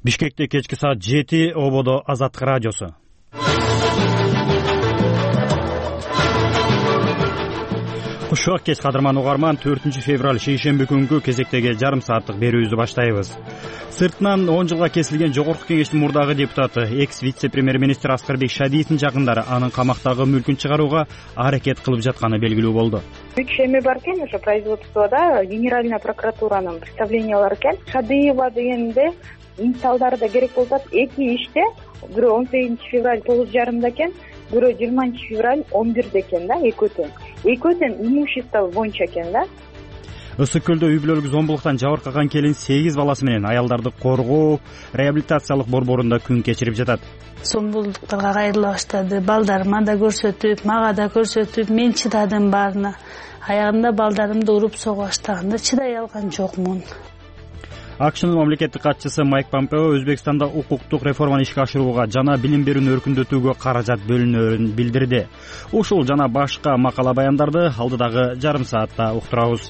Бишкекте кечки саат 7 ободо Азаттык радиосу. Кушак кеч кадырман угарман, 4-февраль шейшемби күнгү кезектеги жарым сааттык берүүбүздү баштайбыз. Сыртынан 10 жылга кесилген Жогорку Кеңештин мурдагы депутаты, экс-вице-премьер-министр Аскарбек Шадиевдин жакындары анын камактагы мүлкүн чыгарууга аракет кылып жатканы белгилүү болду. 3 эми бар экен, ошо производствода Генеральная прокуратуранын представлениялары экен. Шадиева дегенде мисалдары да керек болуп атат. Эки иште, бирөө 18-февраль 9:30 экен, бирөө 20-февраль 11 экен да, экөө тең имущество боюнча экен да. Ысык көлдө үй бүлөлүк зомбулуктан жабыркаган келин 8 баласы менен аялдарды коргоо реабилитациялык борборунда күн кечирип жатат. Зомбулуктарга кайрыла баштады. Балдарыма да көрсөтүп, мага да көрсөтүп, мен чыдадым баарына. Аягында балдарымды уруп сого баштаганда чыдай алган жокмун. АКШнын мамлекеттик катчысы Майк Помпео Өзбекстанда укуктук реформаны ишке ашырууга жана билим берүүнү өркүндөтүүгө каражат бөлүнөөрүн билдирди. Ушул жана башка макала баяндарды алдыдагы жарым саатта уктурабыз.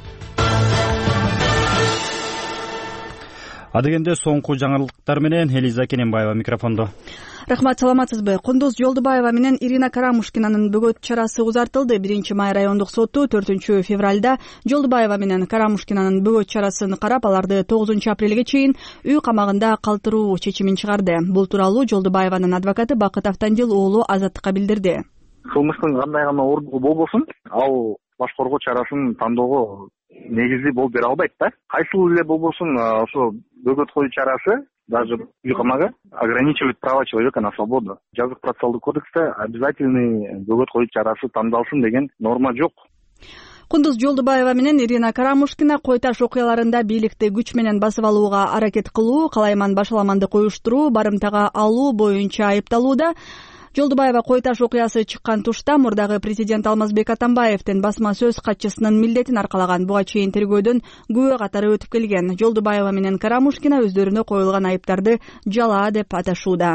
Адегенде соңку жаңылыктар менен Элиза Кененбаева микрофондо. Рахмат, саламатсызбы? Кундуз Жолдубаева менен Ирина Карамушкинанын бөгөт чарасы узартылды. 1-май райондук соту 4-февралда Жолдубаева менен Карамушкинанын бөгөт чарасын карап, аларды 9-апрелге чейин үй камагында калтыруу чечимин чыгарды. Бул тууралуу Жолдубаеванын адвокаты Бакыт Автандил уулу Азаттыкка билдирди. Кылмыштын кандай гана ордугу болбосун, ал баш коргоо чарасын тандоого негизи болуп бере албайт да. Кайсыл эле болбосун, ошо бөгөт коюу чарасы даже үй камага ограничивает права человека на свободу. Жазык процессуалдык кодексте обязательный бөгөт коюу чарасы тандалсын деген норма жок. Кундуз Жолдубаева менен Ирина Карамушкина кой таш окуяларында бийликти күч менен басып алууга аракет кылуу, калайман башаламанды коюштуруу, барымтага алуу боюнча айыпталууда. Жолдубаева кой таш окуясы чыккан тушта мурдагы президент Алмазбек Атамбаевдин басма сөз катчысынын милдетин аркалаган. Буга чейин тергөөдөн күбө катары өтүп келген. Жолдубаева менен Карамушкина өздөрүнө коюлган айыптарды жалаа деп аташууда.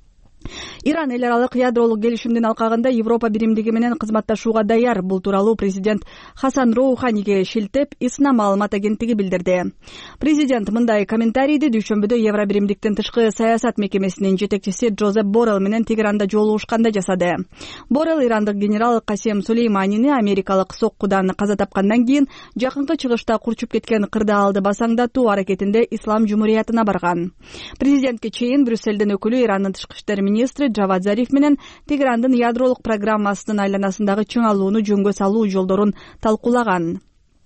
Иран эл аралык ядролук келишимдин алкагында Европа биримдиги менен кызматташууга даяр. Бул тууралуу президент Хасан Роуханиге шилтеп ИСНА маалымат агенттиги билдирди. Президент мындай комментарийди дүйшөмбүдө Евро биримдиктин тышкы саясат мекемесинин жетекчиси Джозеп Боррелл менен Тегеранда жолугушканда жасады. Боррелл ирандык генерал Касем Сулейманини америкалык соккудан каза тапкандан кийин жакынкы чыгышта курчуп кеткен кырдаалды басаңдатуу аракетинде Ислам жумуриятына барган. Президентке чейин Брюссельдин өкүлү Ирандын тышкы иштер министри Джавад Зариф менен Тегерандын ядролук программасынын айланасындагы чыңалууну жөнгө салуу жолдорун талкуулаган.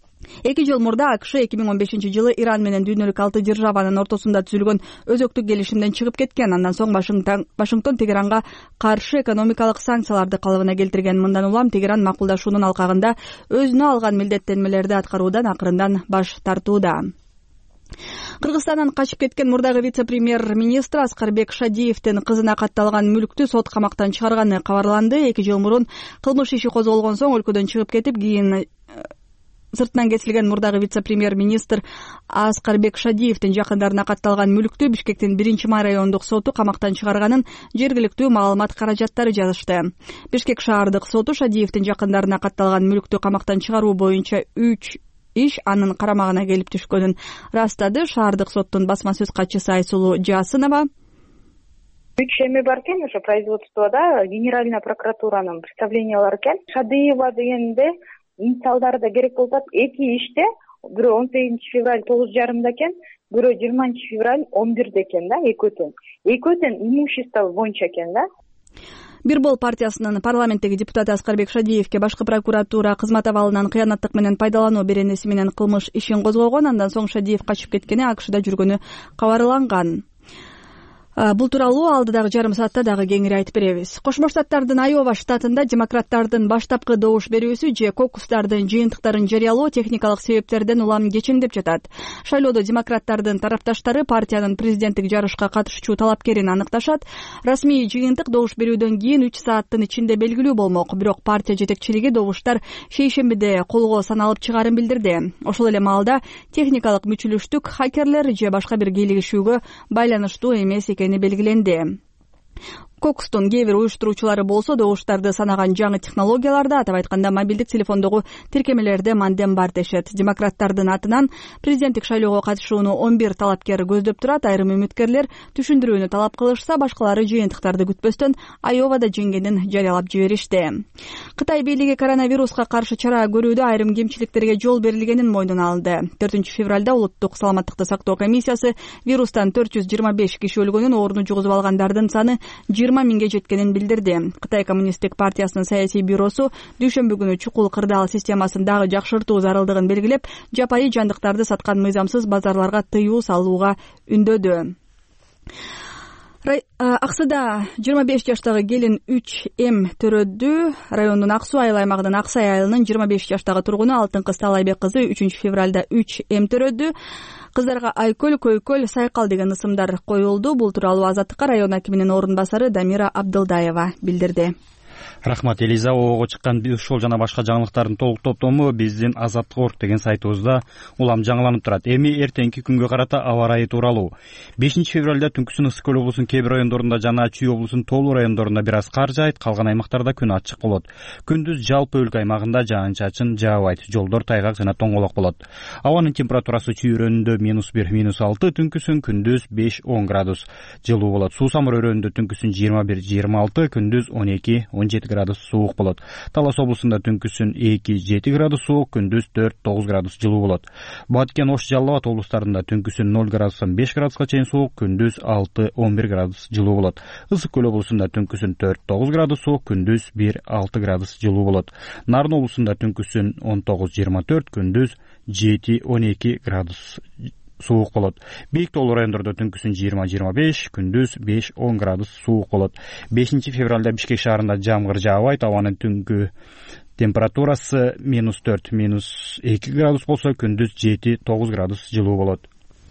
2 жыл мурда АКШ 2015-жылы Иран менен дүйнөлүк 6 державанын ортосунда түзүлгөн өзөктүк келишимден чыгып кеткен. Андан соң Вашингтон Тегеранга каршы экономикалык санкцияларды калыбына келтирген. Мындан улам Тегеран макулдашуунун алкагында өзүнө алган милдеттенмелерди аткаруудан акырындан баш тартууда. Кыргызстандан качып кеткен мурдагы вице-премьер-министр Аскарбек Шадиевдин кызына катталган мүлктү сот камактан чыгарганы кабарланды. 2 жыл мурун кылмыш иши козголгон соң өлкөдөн чыгып кетип, кийин сыртынан кесилген мурдагы вице-премьер-министр Аскарбек Шадиевдин жакындарына катталган мүлктү Бишкектин 1-май райондук соту камактан чыгарганын жергиликтүү маалымат каражаттары жазышты. Бишкек шаардык соту Шадиевдин жакындарына катталган мүлктү камактан чыгаруу боюнча 3 иш анын карамагына келип түшкөнүн растады. Шаардык соттун басма сөз катчысы Айсулуу Жасынова 3 эми бар экен, ошо производствода Генеральная прокуратуранын представлениялары экен. Шадиева дегенде мисалдары да керек болуп атат. Эки иште, бирөө 18-февраль 9:30 экен, бирөө 20-февраль 11 экен да, экөө тең имущество боюнча экен да. Бирбол партиясынын парламенттеги депутаты Аскарбек Шадиевке башкы прокуратура кызмат абалынан кыянаттык менен пайдалануу беренеси менен кылмыш ишин козгогон. Андан соң Шадиев качып кеткени, АКШда жүргөнү кабарланган. Бул тууралуу алдыдагы жарым саатта дагы кеңири айтып беребиз. Кошмо Штаттардын Айова штатында демократтардын баштапкы добуш берүүсү же кокустардын жыйынтыктарын жарыялоо техникалык себептерден улам кечиңдеп жатат. Шайлоодо демократтардын тарапташтары партиянын президенттик жарышка катышуучу талапкерин аныкташат. Расмий жыйынтык добуш берүүдөн кийин 3 сааттын ичинде белгилүү болмок. Бирок партия жетекчилиги добуштар шейшембиде колго саналып чыгарын билдирди. Ошол эле маалда техникалык мүчүлүштүк хакерлер же башка бир кийлигишүүгө байланыштуу эмес экени белгиленди. кокустун кээ бир уюштуруучулары болсо добуштарды санаган жаңы технологияларда, атап айтканда мобилдик телефондогу тиркемелерде мандем бар дешет. Демократтардын атынан президенттик шайлоого катышууну 11 талапкер көздөп турат. Айрым үмүткерлер түшүндүрүүнү талап кылышса, башкалары жыйынтыктарды күтпөстөн Айовада жеңгенин жарыялап жиберишти. Кытай бийлиги коронавируска каршы чара көрүүдө айрым кемчиликтерге жол берилгенин мойнуна алды. 4-февралда улуттук саламаттыкты сактоо комиссиясы вирустан 425 киши өлгөнүн, ооруну жугузуп алгандардын саны 20 миңге жеткенин билдирди. Кытай коммунисттик партиясынын саясий бюросу дүйшөмбү күнү чукул кырдаал системасын дагы жакшыртуу зарылдыгын белгилеп, жапайы жандыктарды саткан мыйзамсыз базарларга тыюу салууга үндөдү. Аксыда 25 жаштагы келин 3М төрөдү. Райондун Ак Суу айыл аймагынын Аксай айылынын 25 жаштагы тургуну Алтын кыз Талайбек кызы 3-февралда 3М төрөдү. Кыздарга Айкөл, Көйкөл, Сайкал деген ысымдар коюлду. Бул тууралуу Азаттыкка район акиминин орун басары Дамира Абдылдаева билдирди. Рахмат Элиза. Ого чыккан ушул жана башка жаңылыктардын толук топтому биздин Азаттык.org деген сайтыбызда улам жаңыланып турат. Эми эртеңки күнгө карата аба ырайы тууралуу. 5-февралда түнкүсүн Ысык көл облусунун кээ бир райондорунда жана Чүй облусунун тоолуу райондорунда бир аз кар жаайт, калган аймактарда күн ачык болот. Күндүз жалпы өлкө аймагында жаан-чачын жаабайт, жолдор тайгак жана тоңголок болот. Абанын температурасы Чүй өрөөнүндө -1, -6, түнкүсүн күндүз 5-10 градус жылуу болот. Суусамыр өрөөнүндө түнкүсүн 21-26, күндүз 12-17 градус суук болот. Талас облусунда түнкүсүн 2-7 градус суук, күндүз 4-9 градус жылуу болот. Баткен, Ош, Жалал Абад облустарында түнкүсүн 0 градустан 5 градуска чейин суук, күндүз 6-11 градус жылуу болот. Ысык көл облусунда түнкүсүн 4-9 градус суук, күндүз 1-6 градус жылуу болот. Нарын облусунда түнкүсүн 19-24, күндүз 7-12 градус суук болот. Бийик тоолуу райондордо түнкүсүн 20-25, күндүз 5-10 градус суук болот. 5-февралда Бишкек шаарында жамгыр жаабайт, абанын түнгү температурасы -4, -2 градус болсо, күндүз 7-9 градус жылуу болот.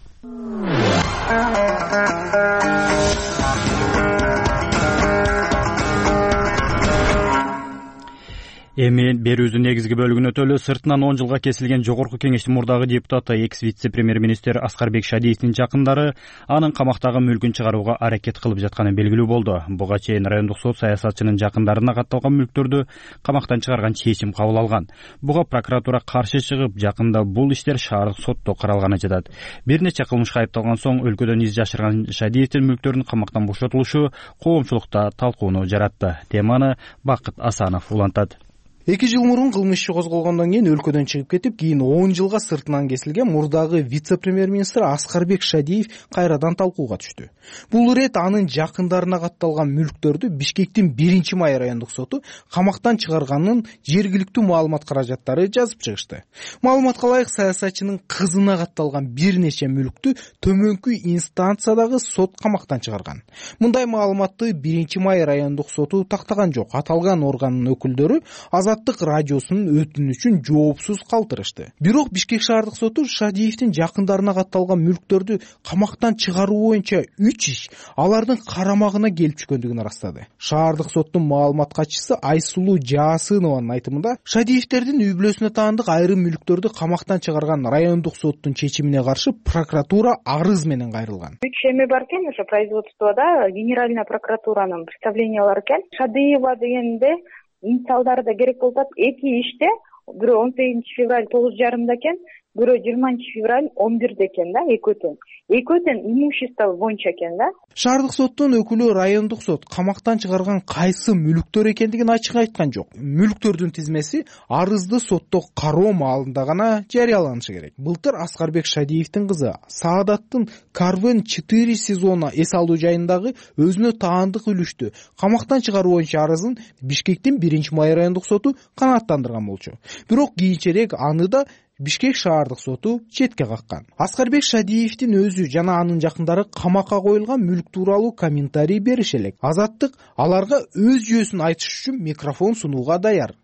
Эми берүүбүздүн негизги бөлүгүнө өтөлү. Сыртынан 10 жылга кесилген Жогорку Кеңештин мурдагы депутаты, экс-вице-премьер-министр Аскарбек Шадиевдин жакындары анын камактагы мүлкүн чыгарууга аракет кылып жатканы белгилүү болду. Буга чейин райондук сот саясатчынын жакындарына катталган мүлктөрдү камактан чыгарган чечим кабыл алган. Буга прокуратура каршы чыгып, жакында бул иштер шаардык сотто каралганы жатат. Бир нече кылмышка айыпталган соң өлкөдөн из жашырган Шадиевдин мүлктөрүнүн камактан бошотулушу коомчулукта талкууну жаратты. Теманы Бакыт Асанов улантат. 2 жыл мурун кылмыш иши козголгондон кийин өлкөдөн чыгып кетип, кийин 10 жылга сыртынан кесилген мурдагы вице-премьер-министр Аскарбек Шадиев кайрадан талкууга түштү. Бул ирет анын жакындарына катталган мүлктөрдү Бишкектин 1-май райондук соту камактан чыгарганын жергиликтүү маалымат каражаттары жазып чыгышты. Маалыматка ылайык, саясатчынын кызына катталган бир нече мүлктү төмөнкү инстанциядагы сот камактан чыгарган. Мындай маалыматты 1-май райондук соту тактаган жок. Аталган органдын өкүлдөрү Азаттык радиосунун өтүнүчүн жоопсуз калтырышты. Бирок Бишкек шаардык соту Шадиевдин жакындарына катталган мүлктөрдү камактан чыгаруу боюнча 3 иш алардын карамагына келип түшкөндүгүн ырастады. Шаардык соттун маалымат катчысы Айсулуу Жаасынованын айтымында, Шадиевдердин үй бүлөсүнө таандык айрым мүлктөрдү камактан чыгарган райондук соттун чечимине каршы прокуратура арыз менен кайрылган. 3 эми бар экен, ошо производствода генеральная прокуратуранын представлениялары экен. Шадиева дегенде инициалдары да керек болуп атат. 2 иште, бирөө 18-февраль 9:30 экен, бирөө 20-февраль 11 экен да, экөөтөн имущество боюнча экен да. Шаардык соттун өкүлү райондук сот камактан чыгарган кайсы мүлктөр экендигин ачык айткан жок. Мүлктөрдүн тизмеси арызды сотто кароо маалында гана жарыяланышы керек. Былтыр Аскарбек Шадиевдин кызы Саадаттын Карвен 4 сезона эс алуу жайындагы өзүнө таандык үлүштү камактан чыгаруу боюнча арызын Бишкектин 1-май райондук соту канааттандырган болчу. Бирок кийинчерээк аны да Бишкек шаардык соту четке каккан. Аскарбек Шадиевдин өзү жана анын жакындары камакка коюлган мүлк тууралуу комментарий бериши элек. Азаттык аларга өз жүйөсүн айтыш үчүн микрофон сунууга даяр.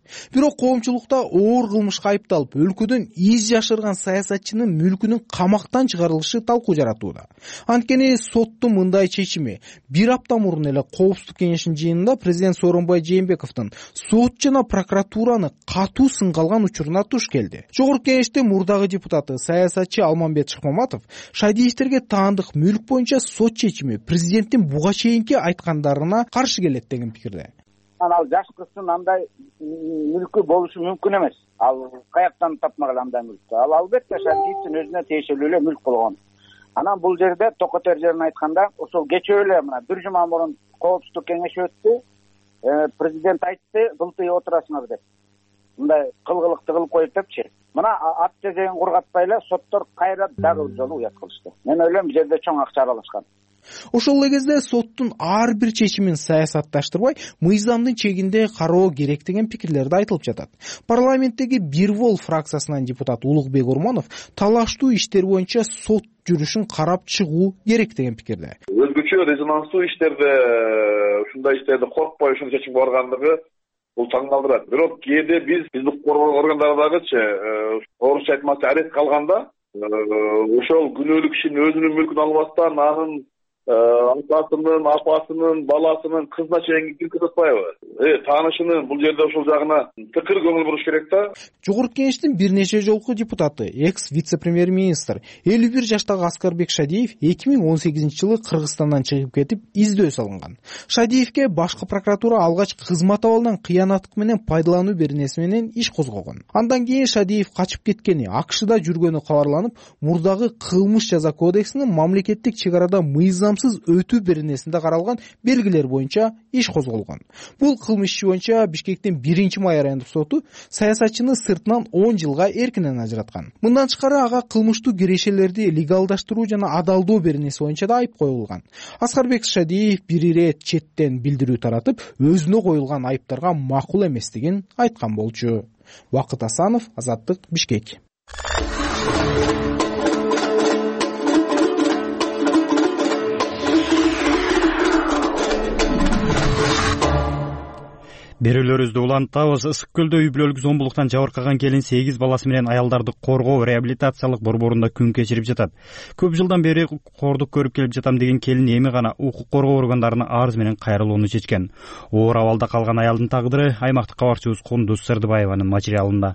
Бирок коомчулукта оор кылмышка айыпталып, өлкөдөн из жашырган саясатчынын мүлкүнүн камактан чыгарылышы талкуу жаратууда. Анткени соттун мындай чечими бир апта мурун эле Коопсуздук кеңешинин жыйынында президент Сооронбай Жээнбековдун сот жана прокуратураны катуу сынга алган учуруна туш келди. Жогорку кеңештин мурдагы депутаты саясатчы Алмамбет Шыкмаматов Шадиевтерге таандык мүлк боюнча сот чечими президенттин буга чейинки айткандарына каршы келет деген пикирде. Ал жаш кыздын андай мүлкү болушу мүмкүн эмес. Ал каяктан тапмаган андай мүлктү. Ал албетте Шадиевдин өзүнө тиешелүү эле мүлк болгон. Анан бул жерде токотер жерин айтканда, ошол кечээ эле мына бир жума мурун Коопсуздук кеңеши өттү. Президент айтты, былтый отурасыңар деп. Мындай кылгылыкты кылып коюп депчи. Мына ат тезегин кургатпай эле соттор кайра дагы бир жолу уят кылышты. Мен ойлойм бул жерде чоң акча аралашкан. Ошол эле кезде соттун ар бир чечимин саясатташтырбай, мыйзамдын чегинде кароо керек деген пикирлер да айтылып жатат. Парламенттеги Бир Вол фракциясынан депутат Улукбек Ормонов талаштуу иштер боюнча сот жүрүшүн карап чыгуу керек деген пикирде. Өзгөчө резонанстуу иштерде ушундай иштерди коркпой ушул чечимге баргандыгы бул таң калтырат. Бирок кээде биздин коргоо органдарындагычы орусча айтмакчы арест калганда ошол күнөөлүү кишинин өзүнүн мүлкүн албастан анын атасынын, апасынын, баласынын кызына чейин киргизатпайбы? Таанышынын бул жерде ошол жагына тыкыр көңүл буруш керек да. Жогорку кеңештин бир нече жолку депутаты, экс-вице-премьер-министр 51 жаштагы Аскарбек Шадиев 2018-жылы Кыргызстандан чыгып кетип, издөө салынган. Шадиевке башкы прокуратура алгач кызмат абалынан кыянаттык менен пайдалануу беренеси менен иш козгогон. Андан кийин Шадиев качып кеткени, АКШда жүргөнү кабарланып, мурдагы кылмыш жаза кодексинин мамлекеттик чек арада мыйзам өтүү беренесинде каралган белгилер боюнча иш козголгон. Бул кылмыш иши боюнча Бишкектин 1-май айрымдык соту саясатчыны сыртынан 10 жылга эркинен ажыраткан. Мындан тышкары ага кылмыштуу кирешелерди легалдаштыруу жана адалдоо беренеси боюнча да айып коюлган. Аскарбек Шадиев бир ирет четтен билдирүү таратып, өзүнө коюлган айыптарга макул эместигин айткан болчу. Бакыт Асанов, Азаттык, Бишкек. Берүүлөрүбүздү улантабыз. Ысык көлдө үй бүлөлүк зомбулуктан жабыркаган келин 8 баласы менен аялдарды коргоо реабилитациялык борборунда күн кечирип жатат. Көп жылдан бери кордук көрүп келип жатам деген келин эми гана укук коргоо органдарына арыз менен кайрылууну чечкен. Оор абалда калган аялдын тагдыры аймактык кабарчыбыз Кундуз Сырдыбаеванын материалында.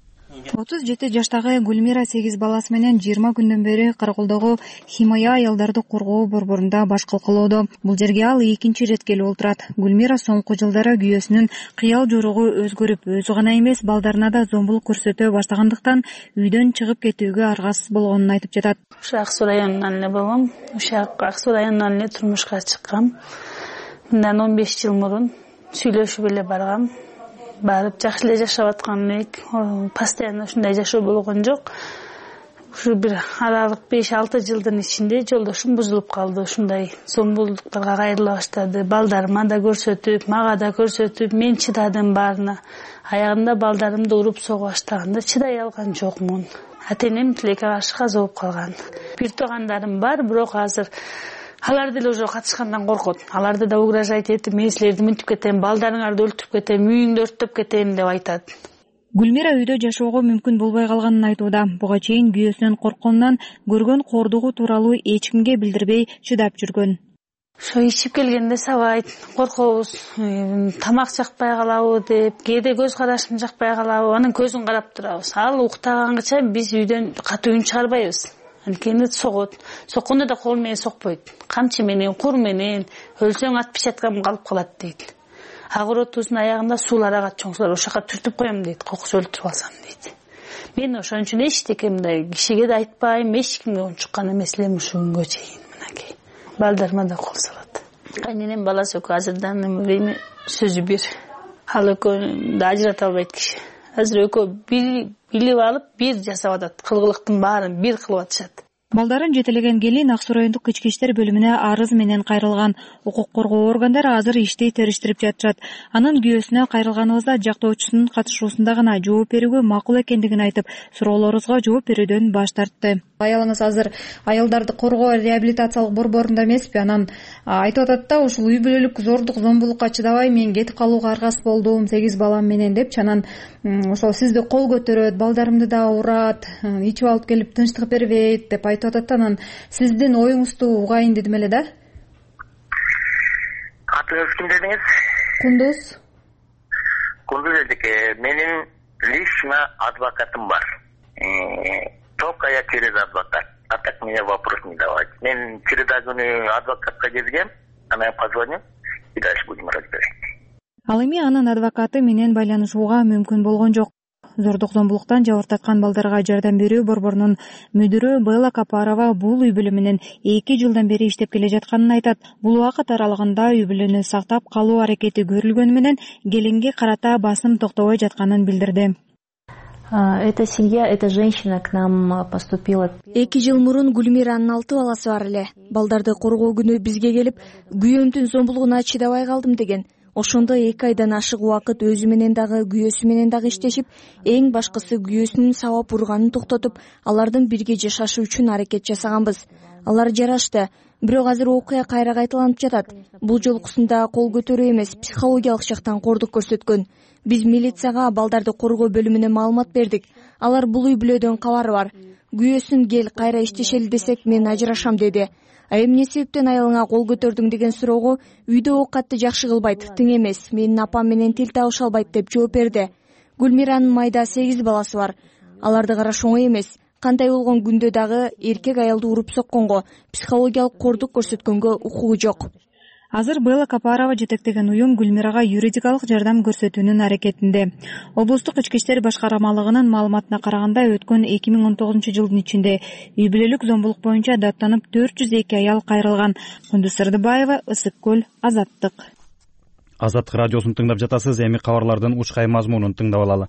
37 жаштагы Гүлмира 8 баласы менен 20 күндөн бери Караколдогу Химая аялдарды коргоо борборунда баш кылкылоодо. Бул жерге ал экинчи ирет келип отурат. Гүлмира соңку жылдары күйөөсүнүн кыял жоругу өзгөрүп, өзү гана эмес, балдарына да зомбулук көрсөтө баштагандыктан үйдөн чыгып кетүүгө аргасыз болгонун айтып жатат. Ак Суу районунан эле болгом. Ак Суу районунан эле турмушка чыккам. Мындан 15 жыл мурун сүйлөшүп эле баргам. Барып жакшы эле жашап аткан элек, постоянно ушундай жашоо болгон жок. Ушу бир аралык 5-6 жылдын ичинде жолдошум бузулуп калды. Ушундай зомбулуктарга кайрыла баштады. Балдарыма да көрсөтүп, мага да көрсөтүп, мен чыдадым баарына. Аягында балдарымды уруп согуп баштаганда чыдай алган жокмун. Ата-энем тилекке каршы каза болуп калган. Бир туугандарым бар, бирок азыр алар деле уже катышкандан коркот. Аларды да угрожать этип, мен силерди мынтип кетем, балдарыңарды өлтүрүп кетем, үйүңдү өрттөп кетем деп айтат. Гүлмира үйдө жашоого мүмкүн болбой калганын айтууда. Буга чейин күйөөсүнөн коркконунан көргөн кордугу тууралуу эч кимге билдирбей чыдап жүргөн. Ошо ичип келгенде сабайт, коркобуз, тамак жакпай калабы деп, кээде көз карашым жакпай калабы, анын көзүн карап турабыз. Ал уктаганча биз үйдөн катуу үн чыгарбайбыз. Анткени согот. Соккондо да кол менен сокпойт. Камчы менен, кур менен, өлсөң ат печаткам калып калат дейт. Агыротуусунун аягында суулар агат чоңсулар, ошо жака түртүп коем дейт, кокус өлтүрүп алсам дейт. Мен ошон үчүн эчтеке мындай кишиге да айтпайм, эч кимге унчуккан эмес элем ушул күнгө чейин. Мынакей. Балдарыма да кол салат. Кайненем баласы экөө азырдан время сөзү бир. Ал экөөнү да ажырата албайт киши. Азыр экөө билип алып, бир жасап атат. Кылгылыктын баарын бир кылып атышат. Балдарын жетелеген келин Ак Суу райондук ички иштер бөлүмүнө арыз менен кайрылган. Укук коргоо органдары азыр ишти териштирип жатышат. Анын күйөөсүнө кайрылганыбызда жактоочусунун катышуусунда гана жооп берүүгө макул экендигин айтып, суроолорубузга жооп берүүдөн баш тартты. Аялыңыз азыр аялдарды коргоо реабилитациялык борборунда эмеспи? Анан айтып атат да, ушул үй бүлөлүк зордук зомбулукка чыдабай мен кетип калууга аргасыз болдум 8 балам менен депчи. Анан ошол сизди кол көтөрөт, балдарымды да урат, ичип алып келип тынчтык бербейт деп айтып атат. Анан сиздин оюңузду угайын дедим эле да. Атыңыз ким дедиңиз? Кундуз. Кундуз эжеке, менин лично адвокатым бар. Только я через адвокат. А так мне вопрос не давать. Мен среда күнү адвокатка келгем, ана позвоню и дальше будем разбирать. Ал эми анын адвокаты менен байланышууга мүмкүн болгон жок. Зордук зомбулуктан жабыркаткан балдарга жардам берүү борборунун мүдүрү Белла Капарова бул үй бүлө менен 2 жылдан бери иштеп келе жатканын айтат. Бул убакыт аралыгында үй бүлөнү сактап калуу аракети көрүлгөнү менен келинге карата басым токтобой жатканын билдирди. Эта семья, эта женщина к нам поступила. 2 жыл мурун Гүлмиранын 6 баласы бар эле. Балдарды коргоо күнү бизге келип, күйөөмдүн зомбулугуна чыдабай калдым деген. Ошондо 2 айдан ашык убакыт өзү менен дагы, күйөөсү менен дагы иштешип, эң башкысы күйөөсүнүн сабап урганын токтотуп, алардын бирге жашашы үчүн аракет жасаганбыз. Алар жарашты. Бирок азыр окуя кайра кайталанып жатат. Бул жолкусунда кол көтөрүү эмес, психологиялык жактан кордук көрсөткөн. Биз милицияга балдарды коргоо бөлүмүнө маалымат бердик. Алар бул үй бүлөдөн кабары бар. Күйөөсүн кел кайра иштешели десек, мен ажырашам деди. Эмне себептен аялыңа кол көтөрдүң деген суроого үйдө оокатты жакшы кылбайт, тың эмес, менин апам менен тил табыша албайт деп жооп берди. Гүлмиранын майда 8 баласы бар. Аларды караш оңой эмес. Кандай болгон күндө дагы эркек аялды уруп сокконго, психологиялык кордук көрсөткөнгө укугу жок. Азыр Белла Капарова жетектеген уюм Гүлмирага юридикалык жардам көрсөтүүнүн аракетинде. Облустук ички иштер башкармалыгынын маалыматына караганда, өткөн 2019 жылдын ичинде үй бүлөлүк зомбулук боюнча даттанып 402 аял кайрылган. Кундуз Сырдыбаева, Ысык көл, Азаттык. Азаттык радиосун тыңдап жатасыз. Эми кабарлардын учкай мазмунун тыңдап алалы.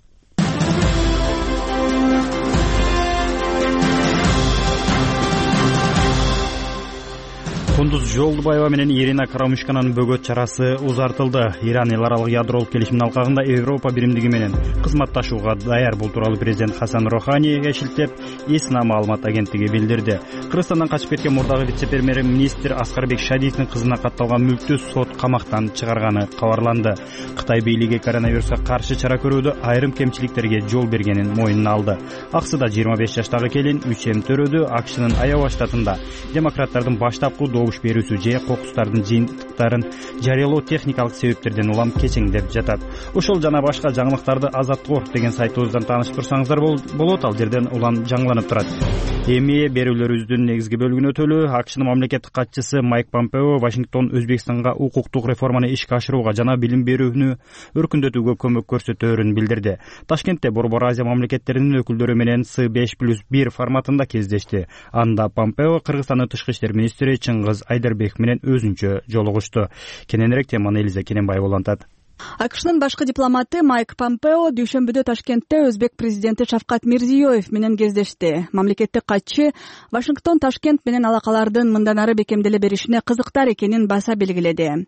Кундуз Жолдубаева менен Ирина Карамушкананын бөгөт чарасы узартылды. Иран эл аралык ядролук келишимдин алкагында Европа биримдиги менен кызматташууга даяр. Бул тууралуу президент Хасан Роханийге шилтеп, ИСНА маалымат агенттиги билдирди. Кыргызстандан качып кеткен мурдагы вице-премьер-министр Аскарбек Шадиевдин кызына катталган мүлктү сот камактан чыгарганы кабарланды. Кытай бийлиги коронавируска каршы чара көрүүдө айрым кемчиликтерге жол бергенин мойнуна алды. Аксыда 25 жаштагы келин 3 төрөдү. АКШнын Айова штатында демократтардын баштапкы добуш берүүсү же кокустардын жыйынтыктарын жарыялоо техникалык себептерден улам кечеңдеп жатат. Ошол жана башка жаңылыктарды Азаттык деген сайтыбыздан тааныштырсаңыздар болот. Ал жерден улам жаңыланып турат. Эми берүүлөрүбүздүн негизги бөлүгүнө өтөлү. АКШнын мамлекеттик катчысы Майк Помпео Вашингтон Өзбекстанга укуктук реформаны ишке ашырууга жана билим берүүнү өркүндөтүүгө көмөк көрсөтөөрүн билдирди. Ташкентте Борбор Азия мамлекеттеринин өкүлдөрү менен С5+1 форматында кездешти. Анда Помпео Кыргызстандын тышкы иштер министри Чыңгыз Айдарбеков менен өзүнчө жолугушту. Кененирээк теманы Элиза Кененбаева улантат. АКШнын башкы дипломаты Майк Помпео дүйшөмбүдө Ташкентте Өзбек президенти Шавкат Мирзиёев менен кездешти. Мамлекеттик катчы Вашингтон Ташкент менен алакалардын мындан ары бекемделе беришине кызыктар экенин баса белгиледи.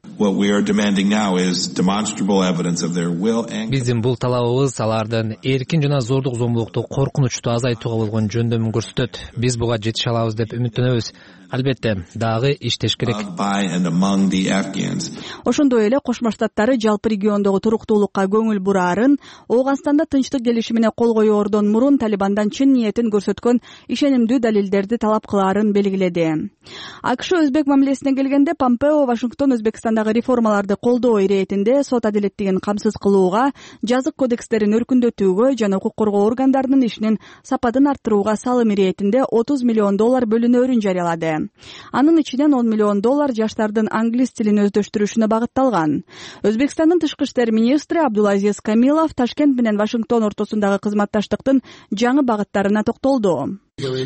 Биздин бул талабыбыз алардын эркин жана зордук зомбулукту коркунучту азайтууга болгон жөндөмүн көрсөтөт. Биз буга жетише алабыз деп үмүттөнөбүз. Албетте, дагы иштеш керек. Ошондой эле Кошмо Штаттары жалпы региондогу туруктуулукка көңүл бураарын, Ооганстанда тынчтык келишимине кол коёордон мурун Талибандан чын ниетин көрсөткөн ишенимдүү далилдерди талап кылаарын белгиледи. АКШ Өзбек мамилесине келгенде Помпео Вашингтон Өзбекстандагы реформаларды колдоо иретинде сот адилеттигин камсыз кылууга, жазык кодекстерин өркүндөтүүгө жана укук коргоо органдарынын ишинин сапатын арттырууга салым иретинде $30 миллион бөлүнөөрүн жарыялады. Анын ичинен $10 миллион жаштардын англис тилин өздөштүрүшүнө багытталган. Өзбекстандын тышкы иштер министри Абдулазиз Камилов Ташкент менен Вашингтон ортосундагы кызматташтыктын жаңы багыттарына токтолду.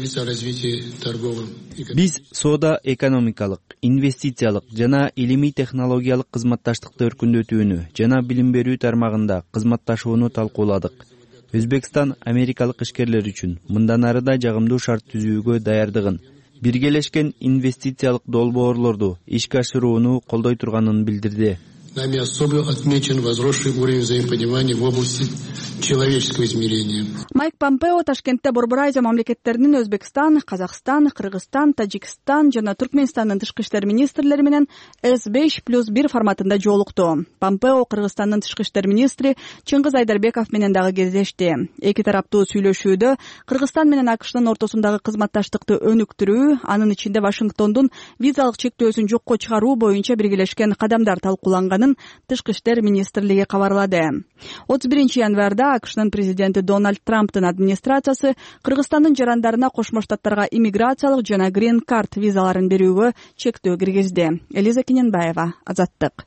Биз соода экономикалык, инвестициялык жана илимий технологиялык кызматташтыкты өркүндөтүүнү жана билим берүү тармагында кызматташууну талкууладык. Өзбекстан америкалык ишкерлер үчүн мындан ары да жагымдуу шарт түзүүгө даярдыгын биргелешкен инвестициялык долбоорлорду ишке ашырууну колдой турганын билдирди. Нами особо отмечен возросший уровень взаимопонимания в области человеческого измерения. Майк Помпео Ташкентте Борбор Азия мамлекеттеринин Өзбекстан, Казакстан, Кыргызстан, Тажикстан жана Түркмөнстандын тышкы иштер министрлери менен S5+1 форматында жолукту. Помпео Кыргызстандын тышкы иштер министри Чыңгыз Айдарбеков менен дагы кездешти. Эки тараптуу сүйлөшүүдө Кыргызстан менен АКШнын ортосундагы кызматташтыкты өнүктүрүү, анын ичинде Вашингтондун визалык чектөөсүн жокко чыгаруу боюнча биргелешкен кадамдар талкууланган Тышкы иштер министрлиги кабарлады. 31 январда АКШнын президенти Дональд Трамптын администрациясы Кыргызстандын жарандарына Кошмо Штаттарга иммиграциялык жана грин карт визаларын берүүгө чектөө киргизди. Элиза Кененбаева, Азаттык.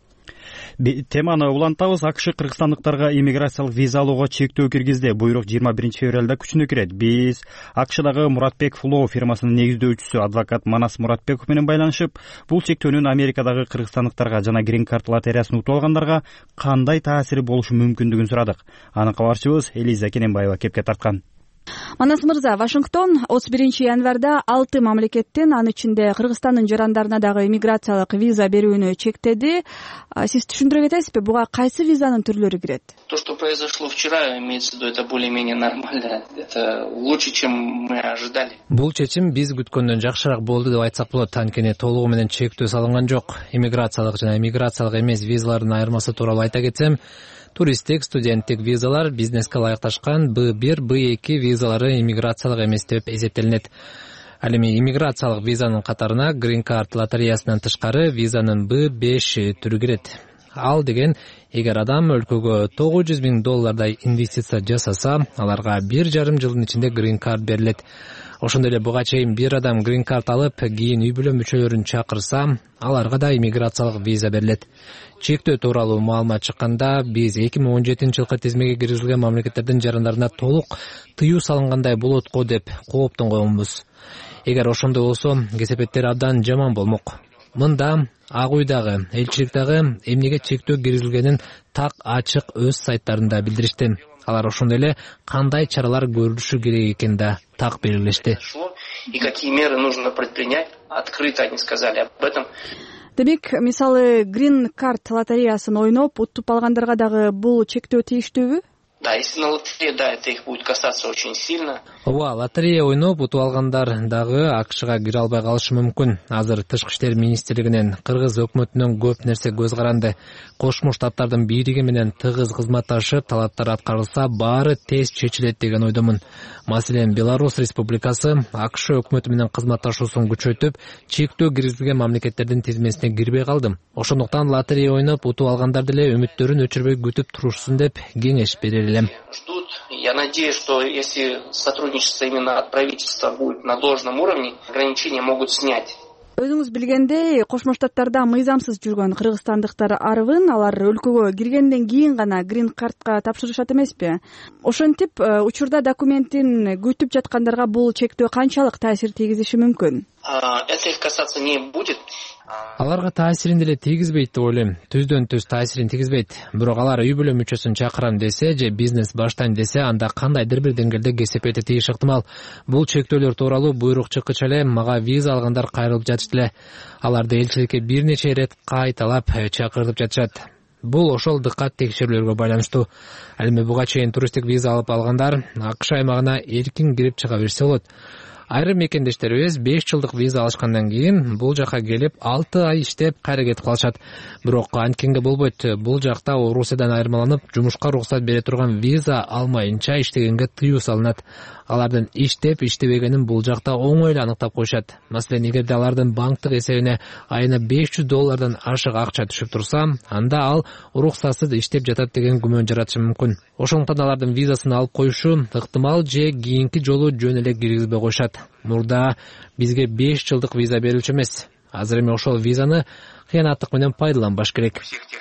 Теманы улантабыз. АКШ кыргызстандыктарга иммиграциялык виза алууга чектөө киргизди. Буйрук 21 февралда күчүнө кирет. Биз АКШдагы Муратбек Флоу фирмасынын негиздөөчүсү адвокат Манас Муратбеков менен байланышып, бул чектөөнүн Америкадагы кыргызстандыктарга жана грин карт лотереясын утуп алгандарга кандай таасири болушу мүмкүндүгүн сурадык. Аны кабарчыбыз Элиза Кененбаева кепке тарткан. Манас мырза, Вашингтон 31 январда 6 мамлекеттин, анын ичинде Кыргызстандын жарандарына дагы иммиграциялык виза берүүнү чектеди. Сиз түшүндүрө кетесизби, буга кайсы визанын түрлөрү кирет? То, что произошло вчера, имеется в виду, это более-менее нормально. Это лучше, чем мы ожидали. Бул чечим биз күткөндөн жакшыраак болду деп айтсак болот. Анткени толугу менен чектөө салынган жок. Иммиграциялык жана иммиграциялык эмес визалардын айырмасы тууралуу айта кетсем, туристтик, студенттик визалар бизнеске ылайыкташкан B1, B2 визалары иммиграциялык эмес деп эсептелинет. Ал эми иммиграциялык визанын катарына грин карт лотереясынан тышкары визанын B5 түрү кирет. Ал деген, эгер адам өлкөгө $900,000 инвестиция жасаса, аларга 1,5 жылдын ичинде грин карт берилет. Ошондой эле буга чейин бир адам грин карт алып, кийин үй бүлө мүчөлөрүн чакырса, аларга да иммиграциялык виза берилет. Чектөө тууралуу маалымат чыкканда, биз 2017-жылкы тизмеге киргизилген мамлекеттердин жарандарына толук тыюу салынгандай болот го деп кооптон койгонбуз. Эгер ошондой болсо, кесепеттер абдан жаман болмок. Мында Ак Уйдагы, элчиликтеги эмнеге чектөө киргизилгенин так ачык өз сайттарында билдиришти. Алар ошондой эле кандай чаралар көрүлүшү керек экенин да так белгилешти. И какие меры нужно предпринять, открыто они сказали об этом. Демек, мисалы, грин карт лотереясын ойноп, утуп алгандарга дагы бул чектөө тийиштүүбү? Да, если на лотерее, да, это их будет касаться очень сильно. Ооба, лотерея ойноп утуп алгандар дагы АКШга кире албай калышы мүмкүн. Азыр Тышкы иштер министрлигинен, Кыргыз өкмөтүнөн көп нерсе көз каранды. Кошмо Штаттардын бийлиги менен тыгыз кызматташып, талаптар аткарылса, баары тез чечилет деген ойдомун. Маселен, Беларусь Республикасы АКШ өкмөтү менен кызматташуусун күчөтүп, чектөө киргизилген мамлекеттердин тизмесине кирбей калды. Ошондуктан лотерея ойноп утуп алгандар деле үмүттөрүн өчүрбөй күтүп турушсун деп кеңеш берилем. Ждут. Я надеюсь, что если сотрудничество именно от правительства будет на должном уровне, ограничения могут снять. Өзүңүз билгендей, Кошмо Штаттарда мыйзамсыз жүргөн кыргызстандыктар арбын, алар өлкөгө киргенден кийин гана грин картка тапшырышат эмеспи? Ошентип, учурда документин күтүп жаткандарга бул чектөө канчалык таасир тийгизиши мүмкүн? Это их касаться не будет. Аларга таасирин деле тийгизбейт деп ойлойм. Түздөн түз таасирин тийгизбейт. Бирок алар үй бүлө мүчөсүн чакырам десе же бизнес баштайм десе, анда кандайдыр бир деңгээлде кесепети тийиш ыктымал. Бул чектөөлөр тууралуу буйрук чыккыча эле мага виза алгандар кайрылып жатышты эле. Аларды элчиликке бир нече ирет кайталап чакыртып жатышат. Бул ошол дыккат текшерүүлөргө байланыштуу. Ал эми буга чейин туристтик виза алып алгандар АКШ аймагына эркин кирип чыга берсе болот. Айрым мекендештерибиз 5 жылдык виза алышкандан кийин бул жака келип 6 ай иштеп кайра кетип калышат. Бирок анткенге болбойт. Бул жакта Орусиядан айырмаланып, жумушка уруксат бере турган виза алмайынча иштегенге тыюу салынат. Алардын иштеп, иштебегенин бул жакта оңой эле аныктап коюшат. Маселен, эгерде алардын банктык эсебине айына $500 ашык акча түшүп турса, анда ал уруксатсыз иштеп жатат деген күмөн жаратышы мүмкүн. Ошондуктан алардын визасын алып коюшу ыктымал же кийинки жолу жөн эле киргизбей коюшат. Мурда бизге 5 жылдык виза берилчү эмес. Азыр эми ошол визаны кыянаттык менен пайдаланбаш керек.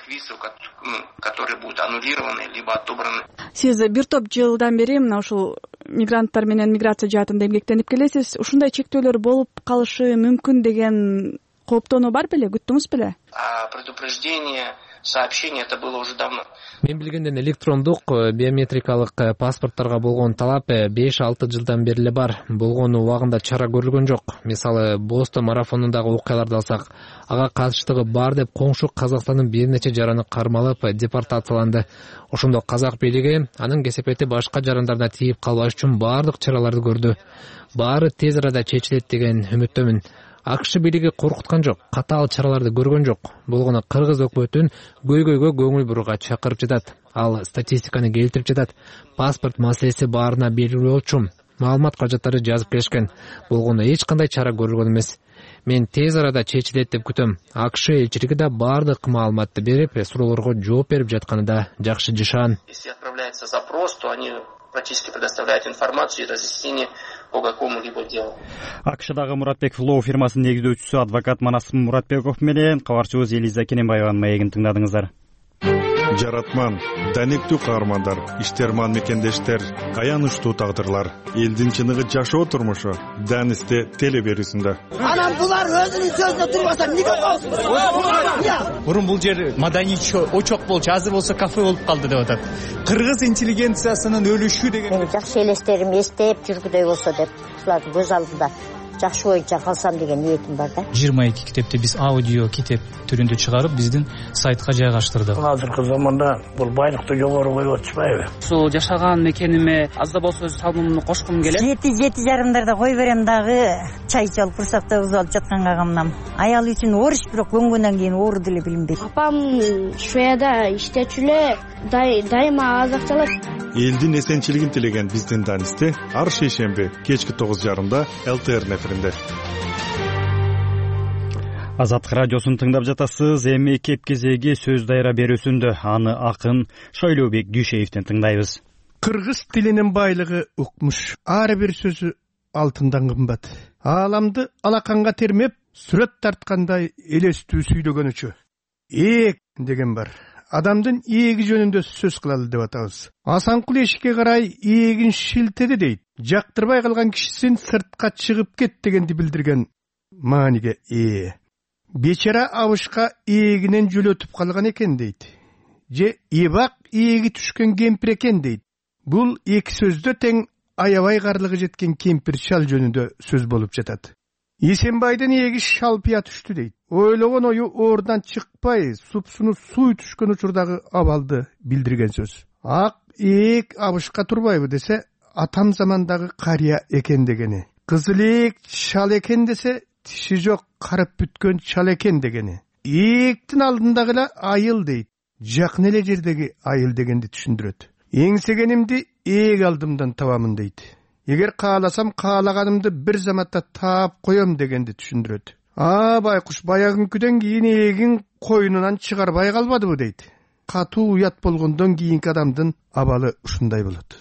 Которые будут аннулированы либо отобраны. Сиз бир топ жылдан бери мына ушул мигранттар менен миграция жаатында эмгектенип келесиз. Ушундай чектөөлөр болуп калышы мүмкүн деген кооптонуу бар беле, күттүңүз беле? Предупреждение сообщение, это было уже давно. Мен билгенден электрондук биометрикалык паспорттарга болгон талап 5-6 жылдан бери эле бар. Болгону убагында чара көрүлгөн жок. Мисалы, Бостон марафонундагы окуяларды алсак, ага катыштыгы бар деп коңшу Казакстандын бир нече жараны кармалып депортацияланды. Ошондо казак бийлиги анын кесепети башка жарандарына тийип калбаш үчүн бардык чараларды көрдү. Баары тез арада чечилет деген үмүттөмүн. АКШ бийлиги коркуткан жок, катаал чараларды көргөн жок. Болгону кыргыз өкмөтүн көйгөйгө көңүл буруга чакырып жатат. Ал статистиканы келтирип жатат. Паспорт маселеси баарына белгилүү болчу. Маалымат каражаттары жазып келишкен. Болгону эч кандай чара көрүлгөн эмес. Мен тез арада чечилет деп күтөм. АКШ элчилиги да бардык маалыматты берип, суроолорго жооп берип жатканы да жакшы жышаан. Если отправляется запрос, то они практически предоставляют информацию и разъяснение по какому-либо делу. АКШдагы Муратбеков Лоу фирмасынын негиздөөчүсү адвокат Манас Муратбеков менен кабарчыбыз Элиза Кененбаеванын маегин тыңдадыңыздар. Жаратман, данектүү каармандар, иштерман мекендештер, аянычтуу тагдырлар, элдин чыныгы жашоо турмушу Данисте теле берүүсүндө. Анан булар өзүнүн сөзүнө турбаса эмнеге коюшпайт? Мурун бул жер маданий очок болчу, азыр болсо кафе болуп калды деп атат. Кыргыз интеллигенциясынын өлүшү деген жакшы элестерим эстеп жүргүдөй болсо деп булардын көз алдында жакшы боюнча калсам деген ниетим бар да. 22 китепти биз аудио китеп түрүндө чыгарып биздин сайтка жайгаштырдык. Азыркы заманда бул байлыкты жогору коюп атышпайбы? Ушул жашаган мекениме аз да болсо өз салымымды кошкум келет. 7 жарымдарда кой берем дагы чай чалып курсакта бузуп алып жатканга камнам. Аял үчүн оор иш, бирок көнгөндөн кийин оор деле билинбейт. Апам Шведияда иштечү эле дайыма азак чалат. Элдин эсенчилигин тилеген биздин Данисте ар шейшемби кечки 9:30 ЛТР эфиринде. Азаттык радиосун тыңдап жатасыз. Эми кеп кезеги сөз дайра берүүсүндө аны акын Шойлообек Дүйшеевден тыңдайбыз. Кыргыз тилинин байлыгы укмуш. Ар бир сөзү алтындан кымбат. Ааламды алаканга термеп, сүрөт тарткандай элестүү сүйлөгөнүчү. Эек деген бар. Адамдын ээги жөнүндө сөз кылалы деп атабыз. Асанкул эшикке карай ээлин шилтеди дейт. Жактырбай калган кишисин сыртка чыгып кет дегенди билдирген мааниге ээ. Бечара абышка ээлинен жөлөтүп калган экен дейт. Же эбак ээги түшкөн кемпир экен дейт. Бул эки сөздө тең аябай карлыгы жеткен кемпир шал жөнүндө сөз болуп жатат. Есенбайдын ээги шалпия түштү дейт. Ойлогон ою оордан чыкпай, супсуну суй түшкөн учурдагы абалды билдирген сөз. Ак эек абышка турбайбы десе, атам замандагы кария экен дегени. Кызыл эек шал экен десе, тиши жок карып бүткөн чал экен дегени. Эектин алдындагы эле айыл дейт. Жакын эле жердеги айыл дегенди түшүндүрөт. Эңсегенимди эек алдымдан табамын дейт. Эгер кааласам каалаганымды бир заматта таап коем дегенди түшүндүрөт. Байкуш баягынкүдөн кийин эгин койнунан чыгарбай калбадыбы дейт. Катуу уят болгондон кийинки адамдын абалы ушундай болот.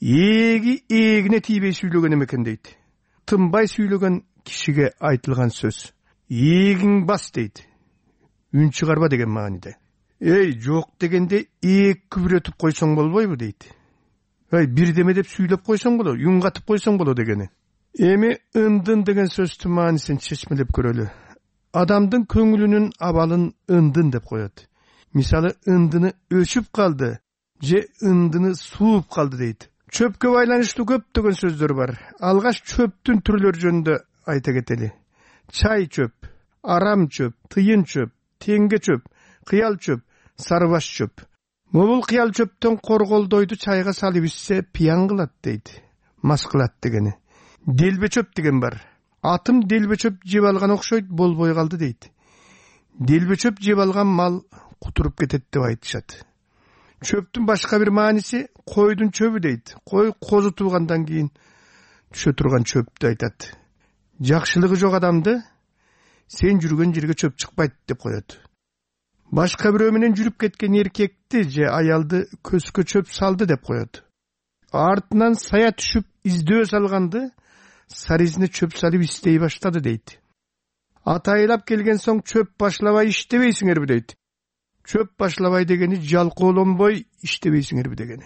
Эги эгине тийбей сүйлөгөн экен дейт. Тынбай сүйлөгөн кишиге айтылган сөз. Эгиң бас дейт. Үн чыгарба деген мааниде. Жок дегенде ээг күбүрөтүп койсоң болбойбу дейт. Бирдеме деп сүйлөп койсоң боло, үн катып койсоң боло дегени. Эми ындын деген сөздүн маанисин чечмелеп көрөлү. Адамдын көңүлүнүн абалын ындын деп коет. Мисалы, ындыны өчүп калды, же ындыны сууп калды дейт. Чөпкө байланыштуу көптөгөн сөздөр бар. Алгаш чөптүн түрлөрү жөнүндө айта кетели. Чай чөп, арам чөп, тыйын чөп, теңге чөп, кыял чөп, сарыбаш чөп. Могул кыял чөптөн корголдойду чайга салып ичсе пиян кылат дейт. Мас кылат дегени. Делбе чөп деген бар. Атым делбе чөп жеп алган окшойт, болбой калды дейт. Делбе чөп жеп алган мал кутуруп кетет деп айтышат. Чөптүн башка бир мааниси койдун чөбү дейт. Кой козу туугандан кийин түшө турган чөптү айтат. Жакшылыгы жок адамды сен жүргөн жерге чөп чыкпайт деп коет. Башка бирөө менен жүрүп кеткен эркекти же аялды көзгө чөп салды деп коет. Артынан сая түшүп издөө салганды саризине чөп салып издей баштады дейт. Атайлап келген соң чөп башлабай иштебейсиңерби дейт. Чөп башлабай дегени жалкоолонбой иштебейсиңерби дегени.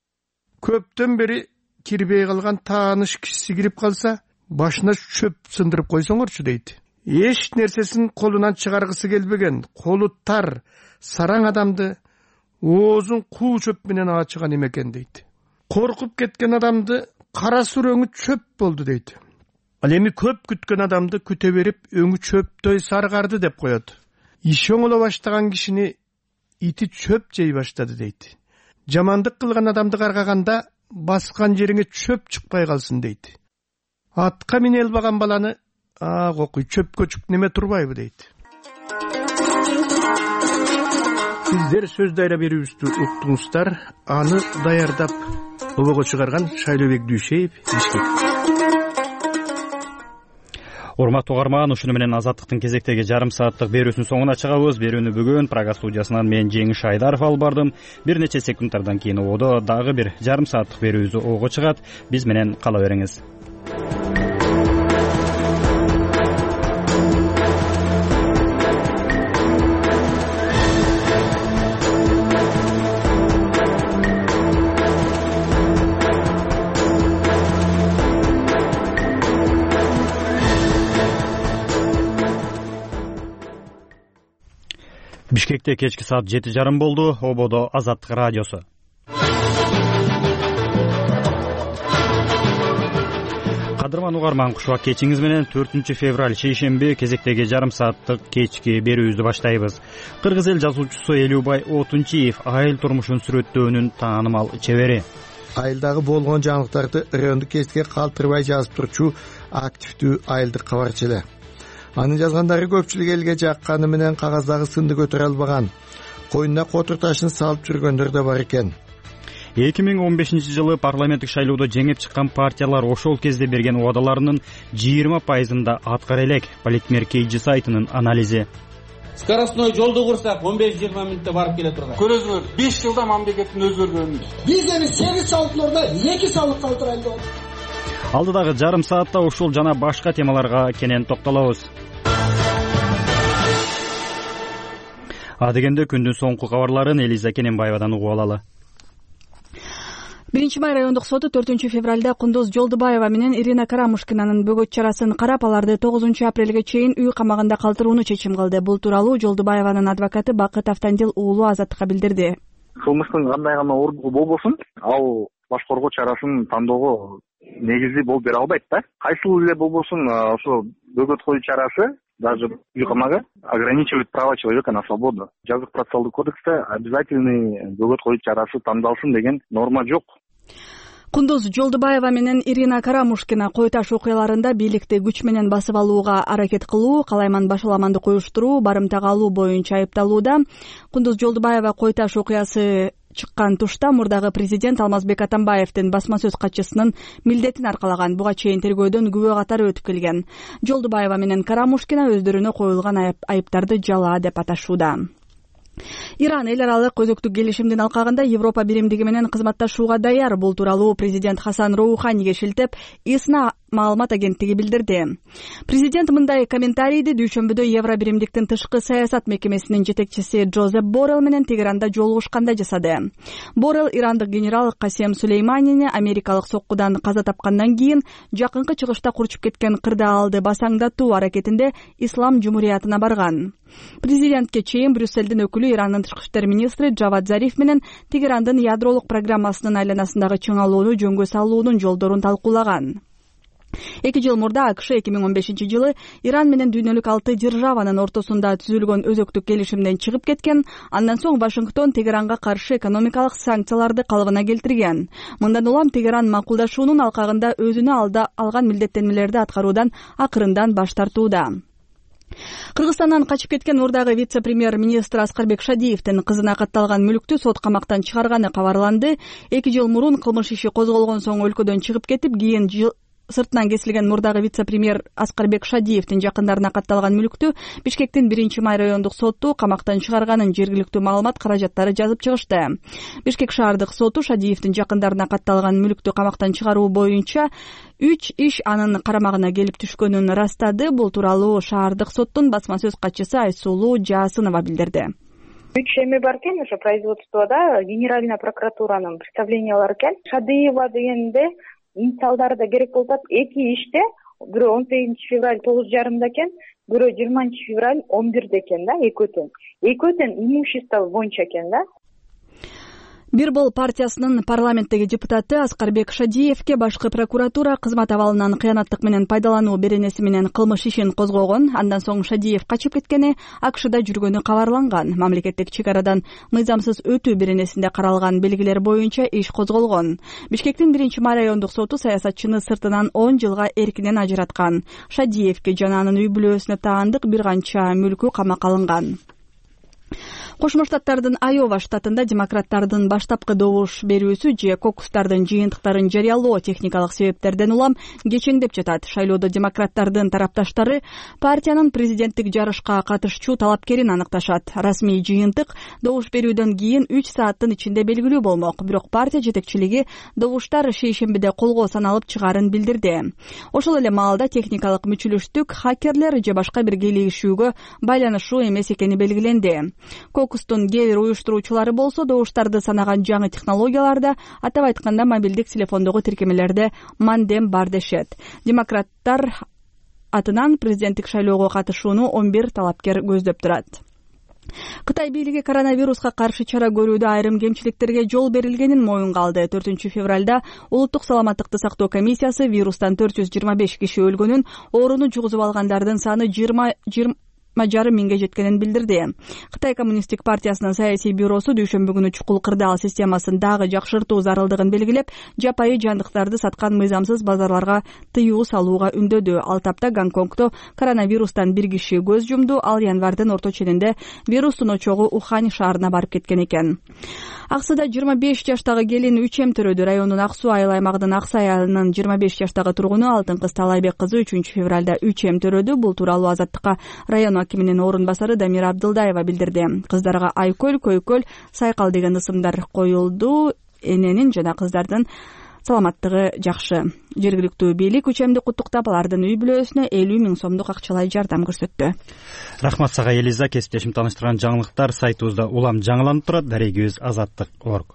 Көптөн бери кирбей калган тааныш кишиси кирип калса, башына чөп сындырып койсоңорчу дейт. эч нерсесин колунан чыгаргысы келбеген, колу тар, сараң адамды оозун куу чөп менен ачыган экен дейт. Коркуп кеткен адамды кара сур өңү чөп болду дейт. Ал эми көп күткөн адамды күтө берип өңү чөптөй саргарды деп коет. Иши оңоло баштаган кишини ити чөп жей баштады дейт. Жамандык кылган адамды каргаганда баскан жериңе чөп чыкпай калсын дейт. Атка мине албаган баланы окуй чөпкө чүк неме турбайбы дейт. Сиздер сөз дайра берүүбүздү уктуңуздар. Аны даярдап обого чыгарган Шайлообек Дүйшеев, Бишкек. Урматтуу угарман, ушуну менен Азаттыктын кезектеги жарым сааттык берүүсүнүн соңуна чыгабыз. Берүүнү бүгүн Прага студиясынан мен Жеңиш Айдаров алып бардым. Бир нече секундтардан кийин ободо дагы бир жарым сааттык берүүбүз ого чыгат. Биз менен кала бериңиз. Бишкекте кечки саат 7:30 болду. Ободо Азаттык радиосу. Кадырман угарман, кушубак кечиңиз менен 4 февраль шейшемби кезектеги жарым сааттык кечки берүүбүздү баштайбыз. Кыргыз эл жазуучусу Элүүбай Отунчиев айыл турмушун сүрөттөөнүн таанымал чебери. Айылдагы болгон жаңылыктарды райондук гезитке калтырбай жазып турчу активдүү айылдык кабарчы эле. Анын жазгандары көпчүлүк элге жакканы менен кагаздагы сынды көтөрө албаган, койнуна котур ташын салып жүргөндөр да бар экен. 2015 парламенттик шайлоодо жеңип чыккан партиялар ошол кезде берген убадаларынын 20%-ында аткара элек. Политмер KG сайтынын анализи. Скоростной жолду курсак 15-20 мүнөттө барып келе турган. Көрөзүңөр, 5 жылда мамлекеттин өзгөргөнүн. Биз эми 8 салыктын ордуна 2 салык калтырайлы. Алдыдагы жарым саатта ушул жана башка темаларга кенен токтолобуз. Адегенде күндүн соңку кабарларын Элиза Кененбаевадан угуп алалы. 1-май райондук соту 4 февралда Кундуз Жолдубаева менен Ирина Карамушкинанын бөгөт чарасын карап, аларды 9 апрелге чейин үй камагында калтырууну чечим кылды. Бул тууралуу Жолдубаеванын адвокаты Бакыт Автандил уулу Азаттыкка билдирди. Кылмыштын кандай гана ооругу болбосун, ал баш коргоо чарасын тандоого негизи болуп бере албайт да. Кайсыл эле болбосун, ошо бөгөт коюу чарасы даже үй камагы ограничивает права человека на свободу. Жазык процессуалдык кодексте обязательный бөгөт коюу чарасы тандалсын деген норма жок. Кундуз Жолдубаева менен Ирина Карамушкина кой таш окуяларында бийликти күч менен басып алууга аракет кылуу, калайман башаламанды коюштуруу, барымтага алуу боюнча айыпталууда. Кундуз Жолдубаева кой таш окуясы чыккан тушта мурдагы президент Алмазбек Атамбаевдин басма сөз катчысынын милдетин аркалаган. Буга чейин тергөөдөн күбө катары өтүп келген. Жолдубаева менен Карамушкина өздөрүнө коюлган айыптарды жалаа деп аташууда. Иран эл аралык өзөктүк келишимдин алкагында Европа биримдиги менен кызматташууга даяр. Бул тууралуу президент Хасан Роуханиге шилтеп ИСНА маалымат агенттиги билдирди. Президент мындай комментарийди дүйшөмбүдө Евро биримдиктин тышкы саясат мекемесинин жетекчиси Джозеп Боррелл менен Тегеранда жолугушканда жасады. Боррелл ирандык генерал Касем Сулейманини америкалык соккудан каза тапкандан кийин жакынкы чыгышта курчуп кеткен кырдаалды басаңдатуу аракетинде Ислам Жумуриятына барган. Президентке чейин Брюссельдин өкүлү Ирандын тышкы иштер министри Джавад Зариф менен Тегерандын ядролук программасынын айланасындагы чыңалууну жөнгө салуунун жолдорун талкуулаган. 2 жыл мурда АКШ 2015-жылы Иран менен дүйнөлүк 6 державанын ортосунда түзүлгөн өзөктүк келишимден чыгып кеткен. Андан соң Вашингтон Тегеранга каршы экономикалык санкцияларды калыбына келтирген. Мындан улам Тегеран макулдашуунун алкагында өзүнө алган милдеттенмелерди аткаруудан акырындан баш тартууда. Кыргызстандан качып кеткен мурдагы вице-премьер-министр Аскарбек Шадиевдин кызына катталган мүлктү сот камактан чыгарганы кабарланды. 2 жыл мурун кылмыш иши козголгон соң өлкөдөн чыгып кетип, кийин сыртынан кесилген мурдагы вице-премьер Аскарбек Шадиевдин жакындарына катталган мүлктү Бишкектин 1-май райондук соту камактан чыгарганын жергиликтүү маалымат каражаттары жазып чыгышты. Бишкек шаардык соту Шадиевдин жакындарына катталган мүлктү камактан чыгаруу боюнча 3 иш анын карамагына келип түшкөнүн ырастады. Бул тууралуу шаардык соттун басма сөз катчысы Айсулуу Жаасынова билдирди. 3 эми бар экен, ошо производствода генеральная прокуратуранын представлениялары экен. Шадиева дегенде инициалдары да керек болуп атат. 2 иште, бирөө 18 февраль 9:30 экен, бирөө 20 февраль 11 экен да, экөөтөн имущество боюнча экен да. Бир Бол партиясынын парламенттеги депутаты Аскарбек Шадиевке башкы прокуратура кызмат абалынан кыянаттык менен пайдалануу беренеси менен кылмыш ишин козгогон. Андан соң Шадиев качып кеткени, АКШда жүргөнү кабарланган. Мамлекеттик чек арадан мыйзамсыз өтүү беренесинде каралган белгилер боюнча иш козголгон. Бишкектин 1-май райондук соту саясатчыны сыртынан 10 жылга эркинен ажыраткан. Шадиевке жана анын үй бүлөсүнө таандык бир канча мүлкү камакка алынган. Кошмо Штаттардын Айова штатында демократтардын баштапкы добуш берүүсү же кокустардын жыйынтыктарын жарыялоо техникалык себептерден улам кечеңдеп жатат. Шайлоодо демократтардын тарапташтары партиянын президенттик жарышка катышчу талапкерин аныкташат. Расмий жыйынтык добуш берүүдөн кийин 3 сааттын ичинде белгилүү болмок. Бирок партия жетекчилиги добуштар шейшембиде колго саналып чыгаарын билдирди. Ошол эле маалда техникалык мүчүлүштүк хакерлер же башка бир келишүүгө байланышуу эмес экени белгиленди. Кокустун кээ бир уюштуруучулары болсо добуштарды санаган жаңы технологияларда, атап айтканда мобилдик телефондогу тиркемелерде мандем бар дешет. Демократтар атынан президенттик шайлоого катышууну 11 талапкер көздөп турат. Кытай бийлиги коронавируска каршы чара көрүүдө айрым кемчиликтерге жол берилгенин моюнга алды. 4 февралда Улуттук саламаттыкты сактоо комиссиясы вирустан 425 киши өлгөнүн, ооруну жугузуп алгандардын саны 20,5 миңге жеткенин билдирди. Кытай коммунисттик партиясынын саясий бюросу дүйшөмбү күнү чукул кырдаал системасын дагы жакшыртуу зарылдыгын белгилеп, жапайы жандыктарды саткан мыйзамсыз базарларга тыюу салууга үндөдү. Ал тапта Гонконгдо коронавирустан бир киши көз жумду. Ал январдын орто ченинде вирустун очогу Ухань шаарына барып кеткен экен. Аксыда 25 жаштагы келин 3 төрөдү. Райондун Ак Суу айыл аймагынын Аксы айылынын 25 жаштагы тургуну Алтын кыз Талайбек кызы 3 февралда 3 төрөдү. Бул тууралуу Азаттыкка район акиминин орун басары Дамира Абдылдаева билдирди. Кыздарга Айкөл, Көйкөл, Сайкал деген ысымдар коюлду. Эненин жана кыздардын саламаттыгы жакшы. Жергиликтүү бийлик үчемди куттуктап, алардын үй бүлөсүнө 50 000 сомдук акчалай жардам көрсөттү. Рахмат сага Элиза. Кесиптешим тааныштырган жаңылыктар сайтыбызда улам жаңыланып турат. Дарегибиз Азаттык.org.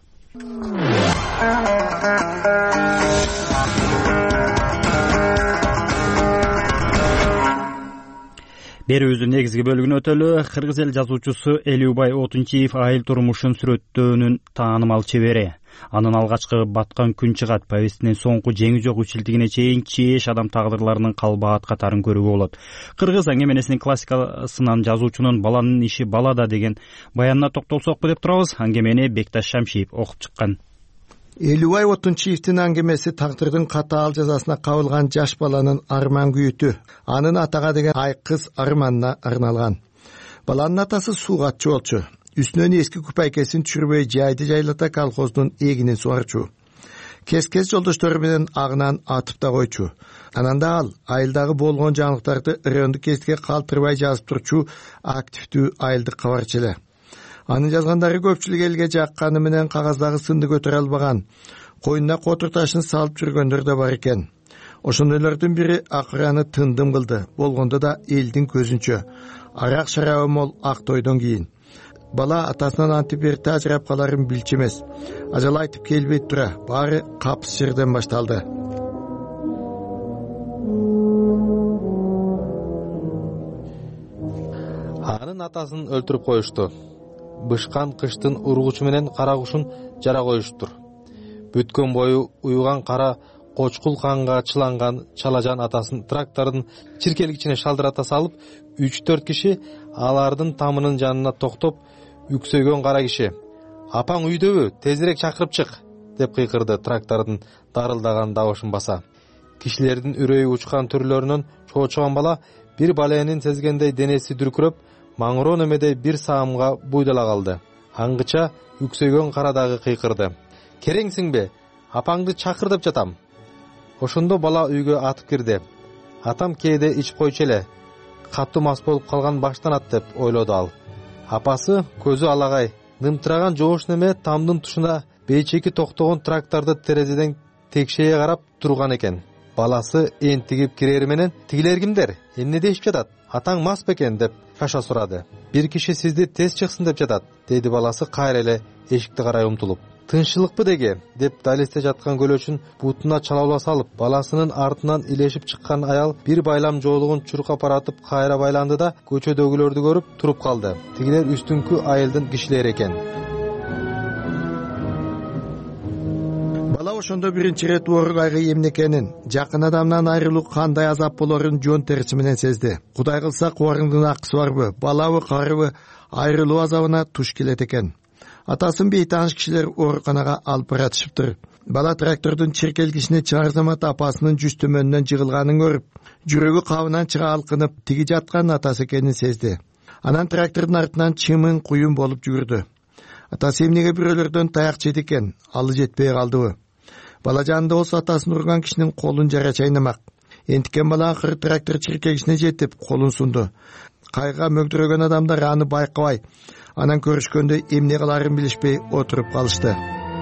Берүүбүздүн негизги бөлүгүнө өтөлү. Кыргыз эл жазуучусу Элүүбай Отунчиев айыл турмушун сүрөттөөнүн таанымал чебери. Анын алгачкы баткан күн чыгат повестинин соңку жеңи жок үчилтигине чейин чееш адам тагдырларынын калбаат катарын көрүүгө болот. Кыргыз аңгеменесинин классикасынан жазуучунун баланын иши балада деген баянына токтолсокпу деп турабыз. Аңгемени Бекташ Шамшиев окуп чыккан. Элүүбай Отунчиевдин аңгемеси тагдырдын катаал жазасына кабылган жаш баланын арман күйүтү. Анын атага деген айкыз арманына арналган. Баланын атасы суугатчы болчу. Үстүнөн эски күпайкесин түшүрбөй жайды жайлата колхоздун эгинин сугарчу. Кез-кез жолдоштору менен агынан атып да койчу. Анан да ал айылдагы болгон жаңылыктарды райондук гезитке калтырбай жазып турчу активдүү айылдык кабарчы эле. Анын жазгандары көпчүлүк элге жакканы менен кагаздагы сынды көтөрө албаган, койнуна котур ташын салып жүргөндөр да бар экен. Ошондойлордун бири акыраны тындым кылды. Болгондо да элдин көзүнчө. Арак шарабы мол ак тойдон кийин. Бала атасынан антип эрте ажырап каларын билчү эмес. Ажал айтып келбейт тура, баары капыс жерден башталды. Анын атасын өлтүрүп коюшту. Бышкан кыштын ургучу менен кара кушун жара коюштур. Бүткөн бою уюган кара кочкул канга чыланган чалажан атасын трактордун чиркелгичине шалдырата салып, 3-4 киши алардын тамынын жанына токтоп, үксөгөн кара киши: "Апаң үйдөбү? Тезирээк чакырып чык!" деп кыйкырды трактордун дарылдаган дабышын баса. Кишилердин үрөйү учкан түрлөрүнөн чоочуган бала бир баленин сезгендей денеси дүркүрөп, маңыроо немеде бир саамга буйдала калды. Аңгыча үксөгөн кара дагы кыйкырды: "Кереңсиңби? Апаңды чакыр деп жатам." Ошондо бала үйгө атып кирди. "Атам кээде ичип койчу эле. Катуу мас болуп калган баштанат" деп ойлоду ал. Апасы көзү алагай, дымтыраган жоош неме тамдын тушуна бейчеки токтогон тракторду терезеден текшее карап турган экен. Баласы энтигип кирери менен: "Тигилер кимдер? Эмне дешип жатат? Атаң мас бекен?" деп шаша сурады. "Бир киши сизди тез чыксын деп жатат", деди баласы кайра эле эшикти карай умтулуп. тынччылыкпы деге деп далесте жаткан көлөчүн бутуна чалаула салып, баласынын артынан илешип чыккан аял бир байлам жоолугун чуркап баратып кайра байланды да көчөдөгүлөрдү көрүп туруп калды. Тигилер үстүңкү айылдын кишилери экен. Бала ошондо биринчи ирет ооругайга эмнекенин, жакын адамдан айрылуу кандай азап болорун жон терisi менен сезди. Кудай кылса кубарыңдын акысы барбы, балабы, карыбы айрылуу азабына туш келет экен. Атасын бейтааныш кишилер ооруканага алып баратышыптыр. Бала трактордун чиркелгичине чыгар замат апасынын жүз төмөнүнөн жыгылганын көрүп, жүрөгү кабынан чыга алкынып, тиги жаткан атасы экенин сезди. Анан трактордун артынан чымын куюн болуп жүгүрдү. Атасы эмнеге бирөөлөрдөн таяк жеди экен, алы жетпей калдыбы? Бала жанында болсо атасын урган кишинин колун жара чайнамак. Энтикен бала акыры трактор чиркегичине жетип, колун сунду. Кайга мөгдүрөгөн адамдар аны байкабай, анан көрүшкөндө эмне кыларын билишпей отуруп калышты.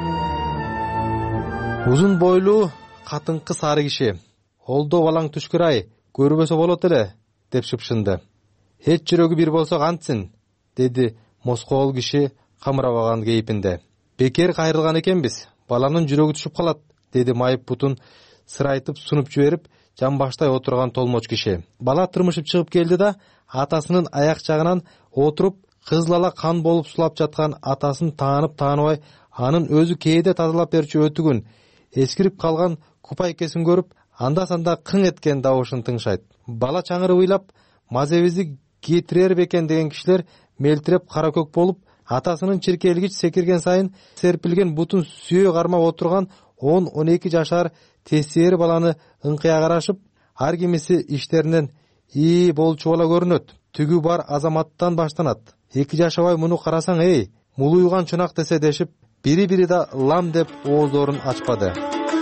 Узун бойлуу катыңкы сары киши: "Олдо балаң түшкүр-ай, көрбөсө болот эле" деп шыпшынды. "Эч жүрөгү бир болсо кантсин?" деди москоол киши камырабаган кейпинде. "Бекер кайрылган экенбиз, баланын жүрөгү түшүп калат" деди майып бутун сырайтып сунуп жиберип жамбаштай отурган толмоч киши. Бала тырмышып чыгып келди да атасынын аяк жагынан отуруп, кызыл кан болуп сулап жаткан атасын таанып-тааныбай, анын өзү кээде тазалап берчү өтүгүн, эскирип калган купайкесин көрүп, анда-санда кың эткен добушун тыңшайт. Бала чаңырып ыйлап, мазебизди кетирер бекен деген кишилер мелтиреп кара көк болуп, атасынын чиркелгич секирген сайын серпилген бутун сүйө кармап отурган 10-12 жашар тестери баланы ыңкыя карашып, ар кимиси иштеринен "ии болчу бала көрүнөт, түгү бар азаматтан баштанат. 2 жашабай муну карасаң эй, мулуйган чунак" десе дешип, бири-бири да лам деп ооздорун ачпады.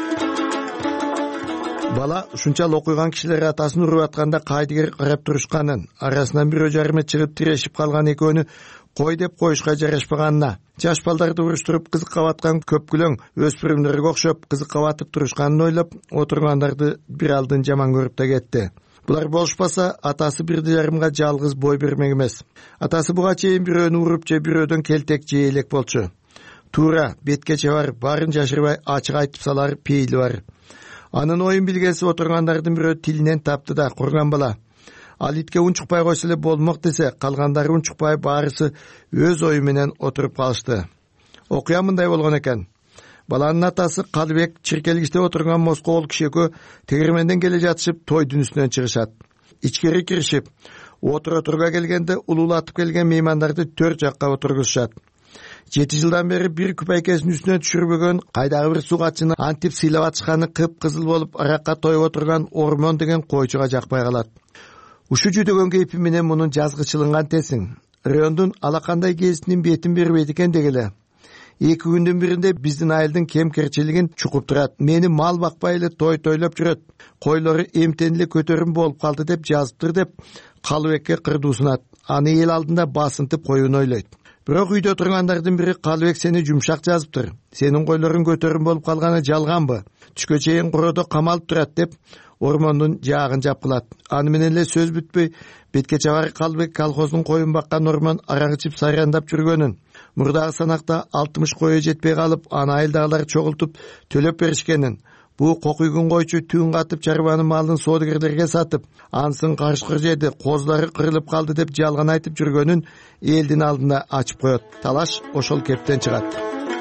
Бала ушунчалык окуйган кишилер атасын уруп атканда кайдыгер карап турушканын, арасынан бирөө жарыма чыгып тирешип калган экөөнү кой деп коюшка жарашпаганына, жаш балдарды уруштуруп кызыкка баткан көпкүлөң өспүрүмдөргө окшоп кызыкка батып турушканын ойлоп отургандарды бир алдын жаман көрүп да кетти. Булар болушпаса, атасы бирди жарымга жалгыз бой бермек эмес. Атасы буга чейин бирөөнү уруп же бирөөдөн келтек же элек болчу. Туура, беткече бар, барын жашырбай ачык айтып салар пейили бар. Анын оюн билгенси отургандардын бирөө тилинен тапты да курган бала. Ал итке унчукпай койсо эле болмок десе, калгандары унчукпай баарысы өз ою менен отуруп калышты. Окуя мындай болгон экен. Баланын атасы Калыбек чиркелгичте отурган москоол киши экөө тегерменден келе жатышып тойдун үстүнөн чыгышат. Ичкери киришип, отура келгенде улуулатып келген меймандарды төр жакка отургузушат. 7 жылдан бери бир күпайкесин үстүнө түшүрбөгөн, кайдагы бир сугатчыны антип сыйлап атышканы кып-кызыл болуп аракка тоюп отурган Ормон деген койчуга жакпай калат. Ушу жүдөгөн кейпи менен мунун жазгычылынган тесиң. Райондун алакандай кезинин бетин бербейт экен дегеле. 2 күндүн биринде биздин айылдын кем-керчилигин чукуп турат. Мени мал бакпай эле той тойлоп жүрөт. Койлору эмтениле көтөрүм болуп калды деп жазыптыр деп Калыбекке кырдуусунат. Аны эл алдында басынтып коюун ойлойт. Бирок үйдө тургандардын бири Калыбек сени жумшак жазыптыр. Сенин койлорун көтөрүм болуп калганы жалганбы? Түшкө чейин куроодо камалып турат деп Ормондун жаагын жапкылат. Аны менен эле сөз бүтпөй, беткече бар Калыбек колхоздун коюн баккан Ормон арак ичип сарыяндап жүргөнүн, мурдагы санакта 60 кою жетпей калып, аны айылдагылар чогултуп төлөп беришкенин, бу кокуйгун койчу түн катып чарбанын малын соодагерлерге сатып, ансын карышкыр жеди, козулары кырылып калды деп жалган айтып жүргөнүн элдин алдында ачып коет. Талаш ошол кептен чыгат.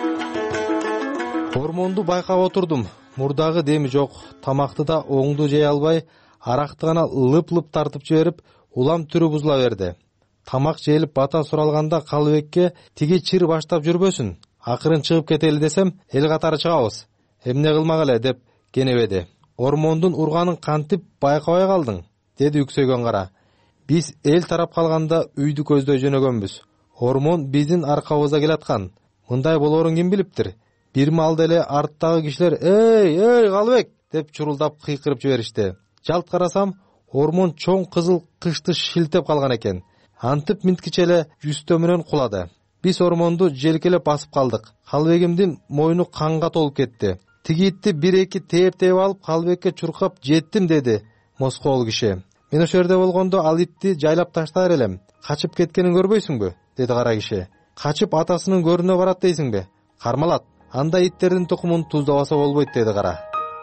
Ормонду байкап отурдум. Мурдагы деми жок, тамакты да оңду жей албай, аракты гана лып-лып тартып жиберип, улам түрү бузула берди. Тамак жейлип бата суралганда Калыбекке тиги чир баштап жүрбөсүн, акырын чыгып кетели десем, эл катары чыгабыз. Эмне кылмак эле деп кенебеди. Ормондун урганын кантип байкабай калдың? Деди үксөйгөн кара. Биз эл тарап калганда үйдү көздөй жөнөгөнбүз. Ормон биздин аркабызда келаткан. Мындай болоорун ким билиптир? Бир маалда эле арттагы кишилер эй Калыбек деп чурулдап кыйкырып жиберишти. Жалт карасам, Ормон чоң кызыл кышты шилтеп калган экен. Антип минткиче эле жүстө менен кулады. Биз Ормонду желкелеп басып калдык. Калыбегимдин мойну канга толуп кетти. Тиги итти 1-2 тээп алып Калыбекке чуркап жеттим деди москоол киши. Мен ошол жерде болгондо ал итти жайлап таштаар элем. Качып кеткенин көрбөйсүңбү? Деди кара киши. Качып атасынын көрүнө барат дейсиңби? Кармалат. андай иттердин тукумун туздабаса болбойт деди кара.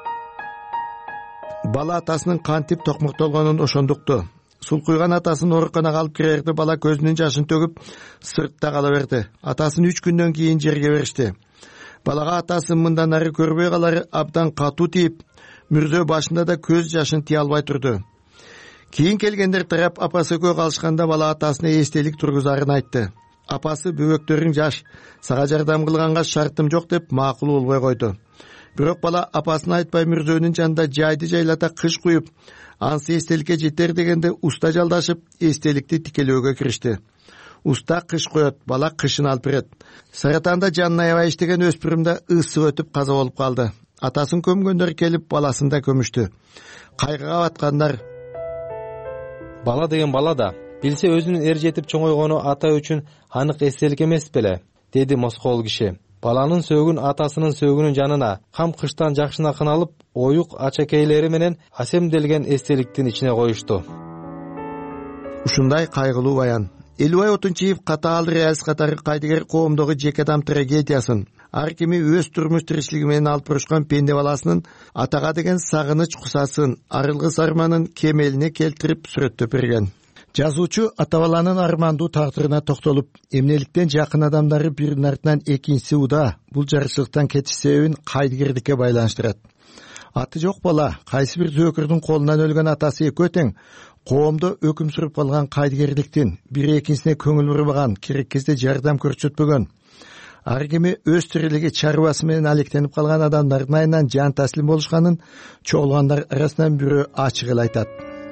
Бала атасынын кантип токмоктолгонун ошондукту. Сулкуйган атасын ооруканага алып кирерди. Бала көзүнүн жашын төгүп сыртта кала берди. Атасын 3 күндөн кийин жерге беришти. Балага атасы мындан ары көрбөй калары абдан катуу тийип, мүрдө башында да көз жашын тие албай турду. Кийин келгендер тарап апасы экөө калышканда бала атасына эстелик тургузарын айтты. Апасы бөбөктөрүң жаш, сага жардам кылганга шартым жок деп макул болбой койду. Бирок бала апасына айтпай мүрзөнүн жанында жайды жайлата кыш куюп, ансы эстеликке жетер дегенде уста жалдашып эстеликти тикелөөгө киришти. Уста кыш коет, бала кышын алып берет. Саратанда жанын аябай иштеген өспүрүм да ысык өтүп каза болуп калды. Атасын көмгөндөр келип баласын да көмүштү. Кайгыга баткандар. Бала деген бала да, билсе өзүнүн эр жетип чоңойгону ата үчүн анык эстелик эмес беле, деди москол киши. Баланын сөөгүн атасынын сөөгүнүн жанына, кам кыштан жакшына алып, оюк ачакейлери менен асемделген эстеликтин ичине коюшту. Ушундай кайгылуу баян. Элубай Отунчиев катаал реалист катары кайдыгер коомдогу жеке адам трагедиясын, ар кими өз турмуш тиричилиги менен алып бурушкан пенде баласынын атага деген сагыныч кусасын, арылгыс арманын кемелине келтирип сүрөттөп берген. Жазуучу ата баланын армандуу тагдырына токтолуп, эмнеликтен жакын адамдары биринин артынан экинчиси уда бул жарычылыктан кетиш себебин кайдыгердикке байланыштырат. Аты жок бала, кайсы бир зөөкүрдүн колунан өлгөн атасы экөө тең, коомдо өкүм сүрүп калган кайдыгердиктин бири экинчисине көңүл бурбаган, керек кезде жардам көрсөтпөгөн, ар кими өз тирилиги чарбасы менен алектенип калган адамдардын айынан жан таслим болушканын чогулгандар арасынан бирөө ачык эле айтат.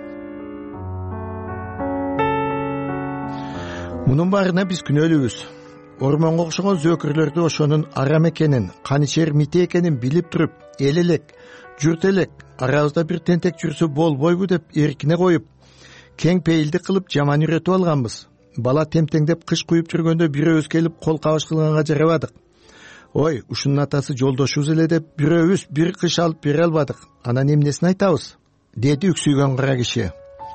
Мунун баарына биз күнөөлүүбүз. Ормонго окшогон зөөкүрлөрдү ошонун арам экенин, каничер мите экенин билип туруп, эл элек, журт элек, арабызда бир тентек жүрсө болбойбу деп эркине коюп, кең пейилдик кылып жаман үйрөтүп алганбыз. Бала темтеңдеп кыш куюп жүргөндө бирөөбүз келип кол кабыш кылганга жарабадык. Ой, ушунун атасы жолдошубуз эле деп бирөөбүз бир кыш алып бере албадык. Анан эмнесин айтабыз? Деди үксүйгөн кара киши.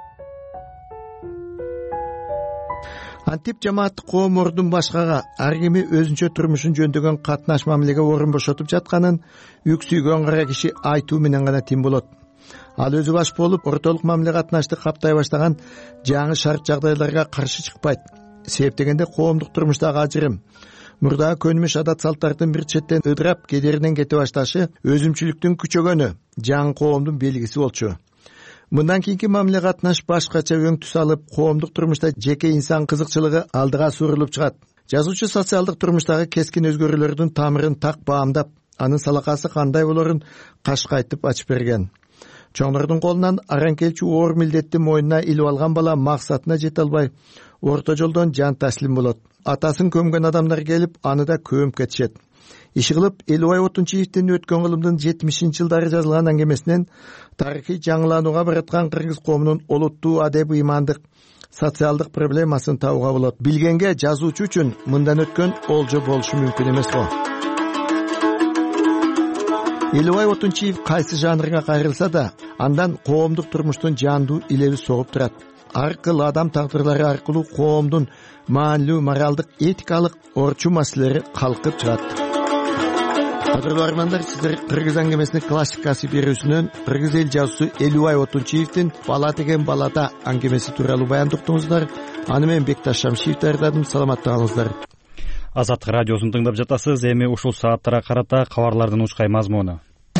Антип жамааттык коом ордун башкага, ар кими өзүнчө турмушун жөндөгөн катнаш мамилеге орун бошотуп жатканын үксүйгөн кара киши айтуу менен гана тим болот. Ал өзү баш болуп, ортолук мамиле катнашты каптай баштаган жаңы шарт жагдайларга каршы чыкпайт. Себеп дегенде коомдук турмуштагы ажырым, мурдагы көнүмүш адат салттардын бир четтен ыдырап кедеринен кете башташы өзүмчүлүктүн күчөгөнү, жаңы коомдун белгиси болчу. Мындан кийинки мамиле катнаш башкача өң түс алып, коомдук турмушта жеке инсан кызыкчылыгы алдыга сурулуп чыгат. Жазуучу социалдык турмуштагы кескин өзгөрүүлөрдүн тамырын так баамдап, анын салакасы кандай болорун кашкайтып ачып берген. Чоңдордун колунан аран келчү оор милдетти мойнуна илип алган бала максатына жете албай, орто жолдон жан таслим болот. Атасын көмгөн адамдар келип, аны да көмүп кетишет. Иши кылып, Элубай Отунчиевдин өткөн кылымдын 70-жылдары жазылган аңгемесинен тарыхый жаңыланууга бараткан кыргыз коомунун олуттуу адеп ыймандык, социалдык проблемасын табууга болот. Билгенге жазуучу үчүн мындан өткөн олжо болушу мүмкүн эмес го. Элубай Отунчиев кайсы жанрга кайрылса да, андан коомдук турмуштун жандуу илеби согуп турат. Аркыл адам тагдырлары аркылуу коомдун маанилүү моралдык, этикалык орчу маселелери калкып чыгат. Кадырлуу армандар, сиздер кыргыз аңгемесинин классикасы берүүсүнөн кыргыз эл жазуучусу Элубай Отунчиевдин Бала деген балада аңгемеси тууралуу баянды уктуңуздар. Аны мен Бекташ Шамшиев даярдадым. Саламатта калыңыздар. Азаттык радиосун тыңдап жатасыз. Эми ушул сааттарга карата кабарлардын учкай мазмуну.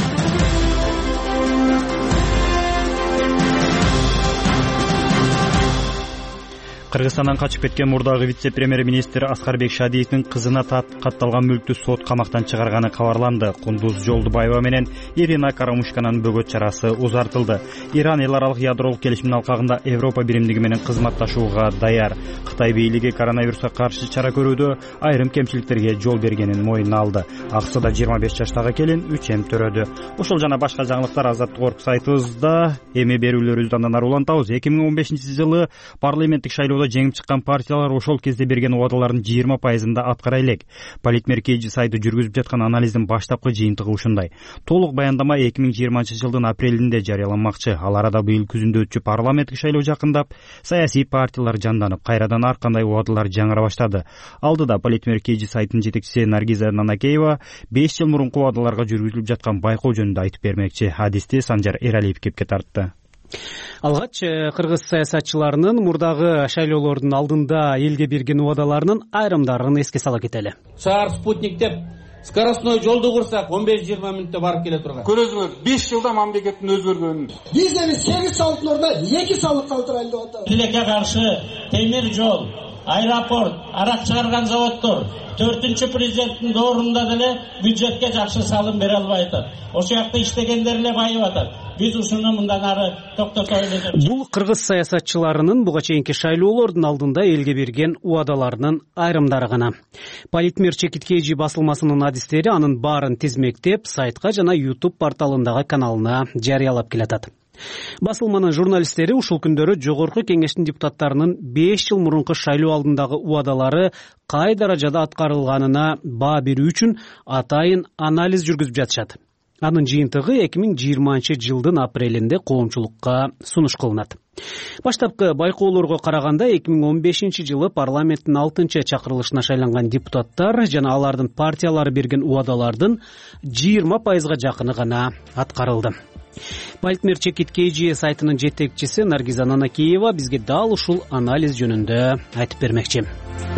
Кыргызстандан качып кеткен мурдагы вице-премьер-министр Аскарбек Шадиевдин кызына катталган мүлктү сот камактан чыгарганы кабарланды. Кундуз Жолдубаева менен Ирина Карамушканын бөгөт чарасы узартылды. Иран эл аралык ядролук келишимдин алкагында Европа биримдиги менен кызматташууга даяр. Кытай бийлиги коронавируска каршы чара көрүүдө айрым кемчиликтерге жол бергенин моюнуна алды. Аксуда 25 жаштагы келин 3 эм төрөдү. Ошол жана башка жаңылыктар Азаттык сайтыбызда. Эми берүүлөрүбүздү андан ары улантабыз. 2015-жылы парламенттик шайлоодо шайлоодо жеңип чыккан партиялар ошол кезде берген убадалардын 20%-ында аткара элек. Политмер KG сайты жүргүзүп жаткан анализдин баштапкы жыйынтыгы ушундай. Толук баяндама 2020-жылдын апрелинде жарыяламакчы. Ал арада быйыл күзүндө өтчү парламенттик шайлоо жакындап, саясий партиялар жанданып, кайрадан ар кандай убадалар жаңыра баштады. Алдыда Политмер KG сайтынын жетекчиси Наргиза Нанакеева 5 жыл мурунку убадаларга жүргүзүлүп жаткан байкоо жөнүндө айтып бермекчи. Адисти Санжар Эралиев кепке тартты. Алгач кыргыз саясатчыларынын мурдагы шайлоолордун алдында элге берген убадаларынын айрымдарын эске сала кетели. Шаар спутник деп скоростной жолду курсак 15-20 мүнөттө барып келе турган. Көрөсүңөр 5 жылда мамлекеттин өзгөргөнүн. Биз эми 8 салыктын ордуна 2 салык калтырайлы деп атабыз. Тилекке каршы темир жол, аэропорт, арак чыгарган заводдор 4-чү президенттин доорунда деле бюджетке жакшы салым бере албай атат. Ошол жакта иштегендер эле байып атат. Биз ушуну мындан ары токтото элек. Бул кыргыз саясатчыларынын буга чейинки шайлоолордун алдында элге берген убадаларынын айрымдары гана. Политмер KG басылмасынын адистери анын баарын тизмектеп, сайтка жана YouTube порталындагы каналына жарыялап келатат. Басылманын журналисттери ушул күндөрү жогорку кеңештин депутаттарынын 5 жыл мурунку шайлоо алдындагы убадалары кай даражада аткарылганына баа берүү үчүн атайын анализ жүргүзүп жатышат. Анын жыйынтыгы 2020-жылдын апрелинде коомчулукка сунуш кылынат. Баштапкы байкоолорго караганда 2015-жылы парламенттин 6-чакырылышына шайланган депутаттар жана алардын партиялары берген убадалардын 20%-га жакыны гана аткарылды. Политмер KG сайтынын жетекчиси Наргиза Нанакеева бизге дал ушул анализ жөнүндө айтып бермекчи.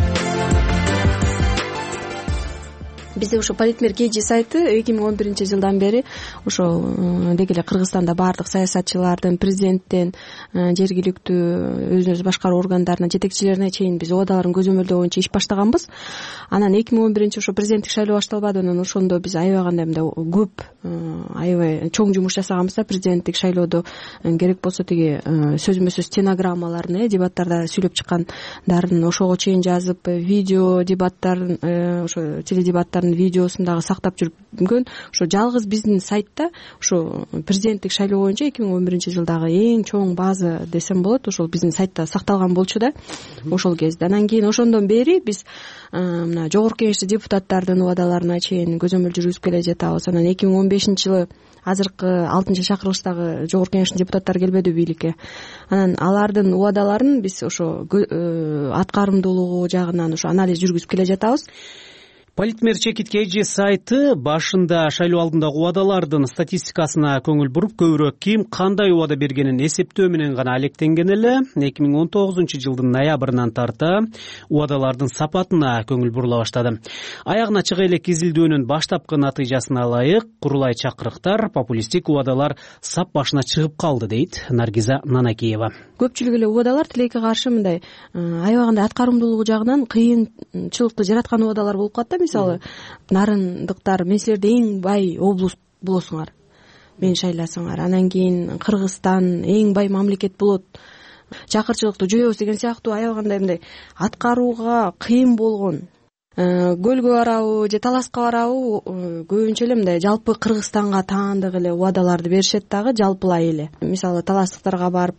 Бизде ошо Политмер KG сайты 2011-жылдан бери ошо деги эле Кыргызстанда баардык саясатчылардын, президенттен, жергиликтүү өзүн өзү башкаруу органдарынын жетекчилерине чейин биз убадаларын көзөмөлдөө боюнча иш баштаганбыз. Анан 2011 ошо президенттик шайлоо башталбады, анан ошондо биз аябай мындай көп аябай чоң жумуш жасаганбыз да. Президенттик шайлоодо керек болсо тиги сөзмө сөз стенограммаларын, дебаттарда сүйлөп чыккандарын ошого чейин жазып, видео дебаттарын, ошо теледебаттарын видеосун дагы сактап жүргөн. Ошо жалгыз биздин сайтта ошо президенттик шайлоо боюнча 2011-жылдагы эң чоң база десем болот, ошол биздин сайтта сакталган болчу да ошол кезде. Анан кийин ошондон бери биз мына жогорку кеңештин депутаттардын убадаларына чейин көзөмөл жүргүзүп келе жатабыз. Анан 2015-жылы азыркы 6-чакырылыштагы жогорку кеңештин депутаттары келбеди бийликке. Анан алардын убадаларын биз ошо аткарымдуулугу жагынан ошо анализ жүргүзүп келе жатабыз. Политмер KG сайты башында шайлоо алдындагы убадалардын статистикасына көңүл буруп, көбүрөөк ким кандай убада бергенин эсептөө менен гана алектенген эле. 2019-жылдын ноябрынан тарта убадалардын сапатына көңүл бурула баштады. Аягына чыга элек изилдөөнүн баштапкы натыйжасына ылайык курулай чакырыктар, популисттик убадалар сап башына чыгып калды, дейт Наргиза Нанакеева. Көпчүлүк эле убадалар тилекке каршы мындай аябагандай аткарымдуулугу жагынан кыйынчылыкты жараткан убадалар болуп калат. Мисалы, нарындыктар, мен силерде эң бай облус болосуңар, мени шайласаңар, анан кийин Кыргызстан эң бай мамлекет болот, чакырчылыкты жоебуз деген сыяктуу аябагандай мындай аткарууга кыйын болгон, көлгө барабы же таласка барабы, көбүнчө эле мындай жалпы Кыргызстанга таандык эле убадаларды беришет дагы, жалпылай эле. Мисалы, таластыктарга барып,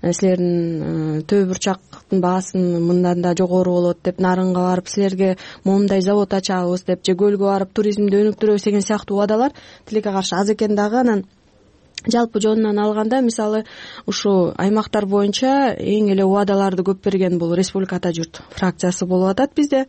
силердин төө бурчактын баасын мындан да жогору болот деп, нарынга барып силерге момундай завод ачабыз деп, же көлгө барып туризмди өнүктүрөбүз деген сыяктуу убадалар тилекке каршы аз экен дагы. Анан жалпы жонунан алганда, мисалы, ушу аймактар боюнча эң эле убадаларды көп берген бул Республика Ата журт фракциясы болуп атат бизде.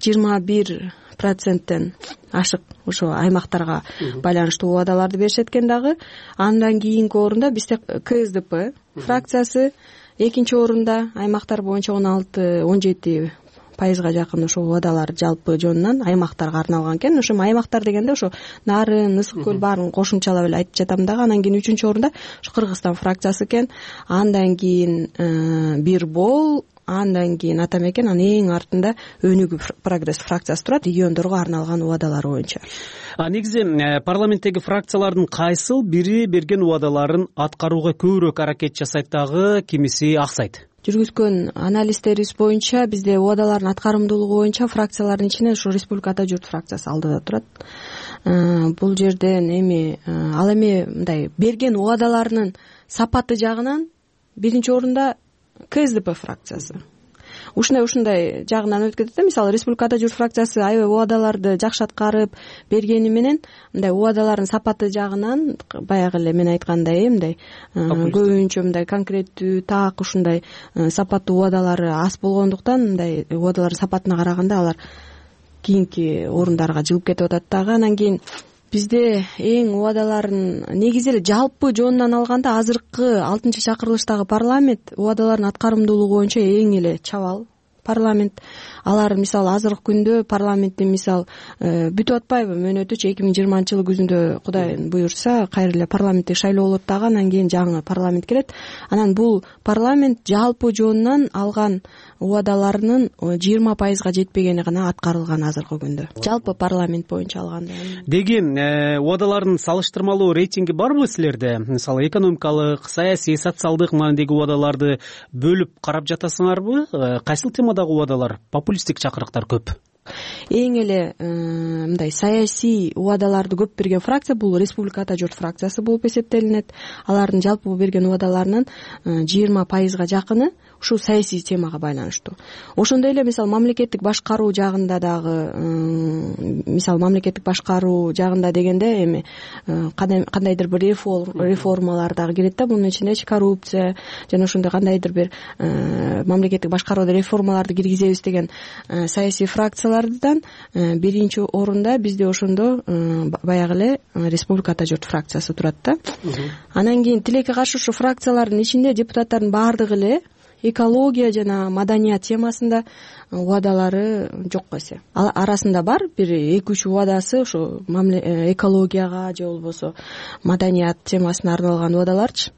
21%тен ашык ошо аймактарга байланыштуу убадаларды беришет экен дагы. Андан кийинки орунда бизде КСДП фракциясы, экинчи орунда аймактар боюнча 16-17% жакын ошо убадалар жалпы жонунан аймактарга арналган экен. Ошо аймактар дегенде ошо Нарын, Ысык көл баарын кошумчалап эле айтып жатам дагы. Анан кийин 3-чү орунда ошо Кыргызстан фракциясы экен. Андан кийин Бирбол, андан кийин Атамекен, анан эң артында Өнүгүү прогресс фракциясы турат, региондорго арналган убадалар боюнча. Негизи парламенттеги фракциялардын кайсыл бири берген убадаларын аткарууга көбүрөөк аракет жасайт дагы, кимиси аксайт? Жүргүзгөн анализтерибиз боюнча бизде убадалардын аткарымдуулугу боюнча фракциялардын ичинен ушу Республика Ата журт фракциясы алдыда турат. Бул жерден ал эми мындай берген убадаларынын сапаты жагынан биринчи орунда КСДП фракциясы. ушундай жагынан өтүп кетет да. Мисалы Республика ата журт фракциясы аябай убадаларды жакшы аткарып бергени менен мындай убадалардын сапаты жагынан баягы эле мен айткандай мындай көбүнчө мындай конкреттүү так ушундай сапаттуу убадалары аз болгондуктан мындай убадалардын сапатына караганда алар кийинки орундарга жылып кетип атат дагы. Анан кийин бизде эң убадаларын негизи эле жалпы жонунан алганда азыркы 6-чакырылыштагы парламент убадалардын аткарымдуулугу боюнча эң эле чабал парламент. Алар мисалы азыркы күндө парламенттин мисалы бүтүп атпайбы, мөөнөтүчү 2020-жылы күзүндө Кудай буюрса кайра эле парламенттик шайлоо болот дагы, анан кийин жаңы парламент келет. Анан бул парламент жалпы жонунан алган убадаларынын 20%га жетпегени гана аткарылган азыркы күндө. Жалпы парламент боюнча алганда. Деген убадалардын салыштырмалуу рейтинги барбы силерде? Мисалы экономикалык, саясий, социалдык маанидеги убадаларды бөлүп карап жатасыңарбы? Кайсыл темадагы убадалар, популисттик чакырыктар көп? Эң эле мындай саясий убадаларды көп берген фракция бул Республика ата журт фракциясы болуп эсептелинет. Алардын жалпы берген убадаларынын 20%га жакыны ушул саясий темага байланыштуу. Ошондой эле мисалы мамлекеттик башкаруу жагында дагы мисалы мамлекеттик башкаруу жагында дегенде эми кандайдыр бир реформалар дагы кирет да. Мунун ичинде коррупция жана ошондой кандайдыр бир мамлекеттик башкарууда реформаларды киргизебиз деген саясий фракциялардан биринчи орунда бизде ошондо баягы эле Республика ата журт фракциясы турат да. Анан кийин тилекке каршы ушу фракциялардын ичинде депутаттардын баардыгы эле экология жана маданият темасында убадалары жок эсе. Ал арасында бар бир 2-3 убадасы ошо экологияга же болбосо маданият темасына арналган убадаларчы.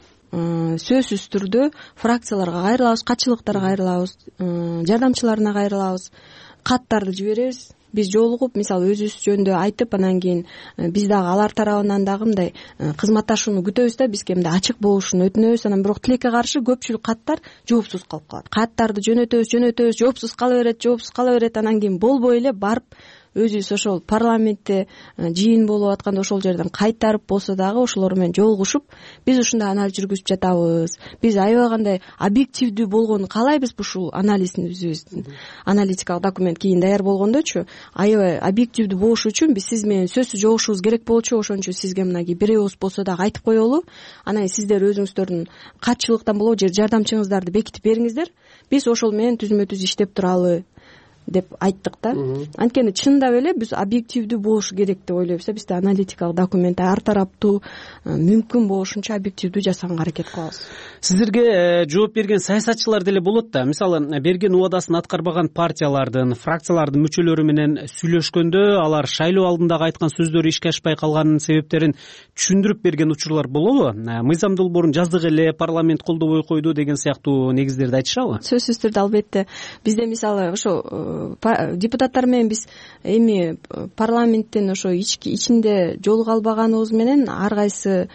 Сөзсүз түрдө фракцияларга кайрылабыз, катчылыктарга кайрылабыз, жардамчыларына кайрылабыз, каттарды жиберебиз. Биз жолугуп мисалы өзүбүз жөнүндө айтып, анан кийин биз дагы алар тарабынан дагы мындай кызматташууну күтөбүз да, бизге мындай ачык болушун өтүнөбүз. Анан бирок тилекке каршы көпчүлүк каттар жоопсуз калып калат. Каттарды жөнөтөбүз, жоопсуз кала берет, анан кийин болбой эле барып өзүбүз ошол парламентте жыйын болуп атканда ошол жерден кайтарып болсо дагы ошолор менен жолугушуп биз ушундай анализ жүргүзүп жатабыз. Биз аябай кандай объективдүү болгонун каалайбыз ушул анализибиздин. Аналитикалык документ кийин даяр болгондочу аябай объективдүү болуш үчүн биз сиз менен сөзсүз жолугушубуз керек болчу. Ошон үчүн сизге мынакей бир ооз болсо дагы айтып коелу. Анан сиздер өзүңүздөрдүн катчылыктан болобу же жардамчыңыздарды бекитип бериңиздер. Биз ошол менен түзмө түз иштеп туралы деп айттык да. Анткени чындап эле биз объективдүү болуш керек деп ойлойбуз. Бизде аналитикалык документ ар тараптуу мүмкүн болушунча объективдүү жасаганга аракет кылабыз. Сиздерге жооп берген саясатчылар деле болот да. Мисалы берген убадасын аткарбаган партиялардын, фракциялардын мүчөлөрү менен сүйлөшкөндө алар шайлоо алдындагы айткан сөздөрү ишке ашпай калганынын себептерин түшүндүрүп берген учурлар болобу? Мыйзам долбоорун жаздык эле парламент колдобой койду деген сыяктуу негиздерди айтышабы? Сөзсүз түрдө албетте. Бизде мисалы ошо депутаттар менен биз эми парламенттин ошо ичинде жолуга албаганыбыз менен ар кайсы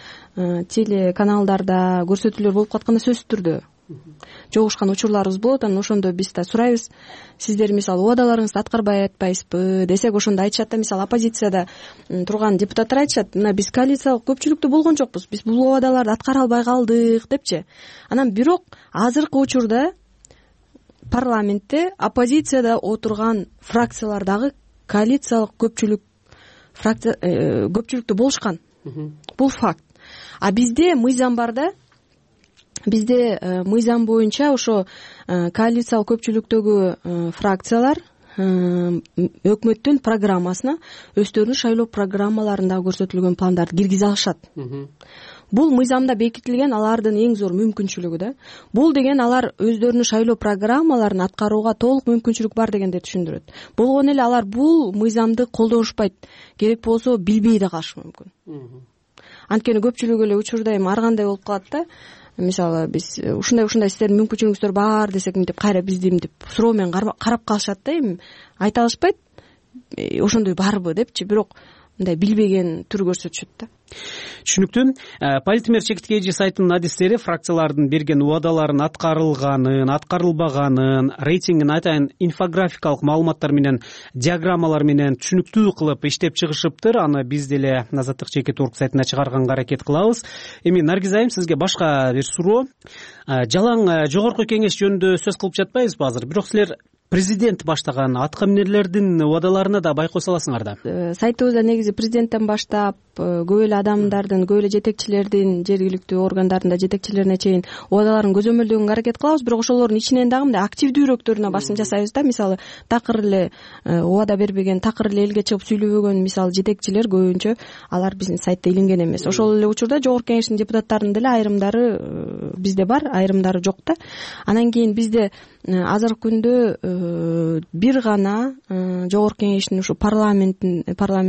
телеканалдарда көрсөтүүлөр болуп катканда сөзсүз түрдө жолугушкан учурларыбыз болот. Анан ошондо биз да сурайбыз, сиздер мисалы убадаларыңызды аткарбай атпайсызбы десек, ошондо айтышат да, мисалы оппозицияда турган депутаттар айтышат, мына биз коалициялык көпчүлүктө болгон жокпуз, биз бул убадаларды аткара албай калдык депчи. Анан бирок азыркы учурда парламентте оппозицияда отурган фракциялар дагы коалициялык көпчүлүктө болушкан. Бул факт. А бизде мыйзам бар да. Бизде мыйзам боюнча ошо коалициялык көпчүлүктөгү фракциялар өкмөттүн программасына өздөрүнүн шайлоо программаларында көрсөтүлгөн пландарды киргизе алышат. Бул мыйзамда бекитилген алардын эң зор мүмкүнчүлүгү да. Бул деген алар өздөрүнүн шайлоо программаларын аткарууга толук мүмкүнчүлүк бар дегенди түшүндүрөт. Болгону эле алар бул мыйзамды колдонушпайт. Керек болсо билбей да калышы мүмкүн. Анткени көпчүлүк эле учурда эми ар кандай болуп калат да. Мисалы биз ушундай сиздердин мүмкүнчүлүгүңүздөр бар десек мынтип кайра бизди мынтип суроо менен карап калышат да, эми айта алышпайт ошондой барбы депчи. Бирок мындай билбеген түр көрсөтүшөт да. Түшүнүктүү. Политмер чекитке эже сайтынын адистери фракциялардын берген убадаларын аткарылганын, аткарылбаганын, рейтингин атайын инфографикалык маалыматтар менен, диаграммалар менен түшүнүктүү кылып иштеп чыгышыптыр. Аны биз деле Азаттык чекит орг сайтына чыгарганга аракет кылабыз. Эми Наргиз айым, сизге башка бир суроо. Жалаң жогорку кеңеш жөнүндө сөз кылып жатпайбызбы азыр? Бирок силер президент баштаган атка минерлердин убадаларына да байкоо саласыңар да. Сайтыбызда негизи президенттен баштап көп эле адамдардын, көп эле жетекчилердин, жергиликтүү органдардын жетекчилерине чейин убадаларын көзөмөлдөгөнгө аракет кылабыз. Бирок ошолордун ичинен дагы мындай активдүүрөөктөрүнө басым жасайбыз да. Мисалы такыр эле убада бербеген, такыр эле элге чыгып сүйлөбөгөн мисалы жетекчилер көбүнчө алар биздин сайтта илинген эмес. Ошол эле учурда жогорку кеңештин депутаттарынын деле айрымдары бизде бар, айрымдары жок да. Анан кийин бизде азыркы күндө бир гана жогорку кеңештин ушу парламенттин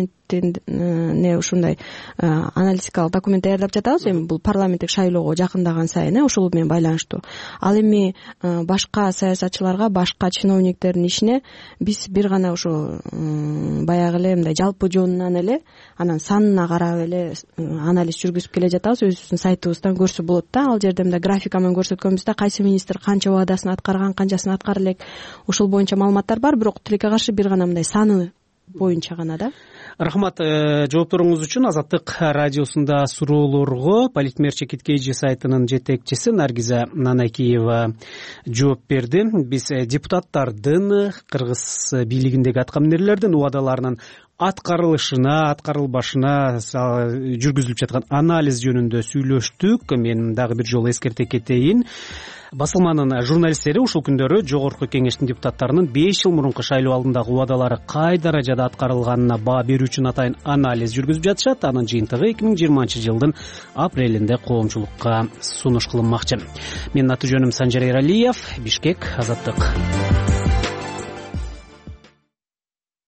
ушундай аналитикалык документ даярдап жатабыз. Эми бул парламенттик шайлоого жакындаган сайын ошол менен байланыштуу. Ал эми башка саясатчыларга, башка чиновниктердин ишине биз бир гана ошо баягы эле мындай жалпы жонунан эле анан санына карап эле анализ жүргүзүп келе жатабыз. Өзүбүздүн сайтыбыздан көрсө болот да. Ал жерде мындай графика менен көрсөткөнбүз да, кайсы министр канча убадасын аткарган, канчасын аткара элек, ошол боюнча маалыматтар бар. Бирок тилекке каршы бир гана мындай саны боюнча гана да. Рахмат жоопторуңуз үчүн. Азаттык радиосунда суроолорго Политмер чекитке эже сайтынын жетекчиси Наргиза Нанакиева жооп берди. Биз депутаттардын, кыргыз бийлигиндеги атка минерлердин убадаларынын аткарылышына, аткарылбашына жүргүзүлүп жаткан анализ жөнүндө сүйлөштүк. Мен дагы бир жолу эскерте кетейин. Басылманын журналисттери ушул күндөрү жогорку кеңештин депутаттарынын 5 жыл мурунку шайлоо алдындагы убадалары кай даражада аткарылганына баа берүү үчүн атайын анализ жүргүзүп жатышат. Анын жыйынтыгы 2020-жылдын апрелинде коомчулукка сунуш кылынмакчы. Менин аты жөнүм Санжар Эралиев, Бишкек, Азаттык.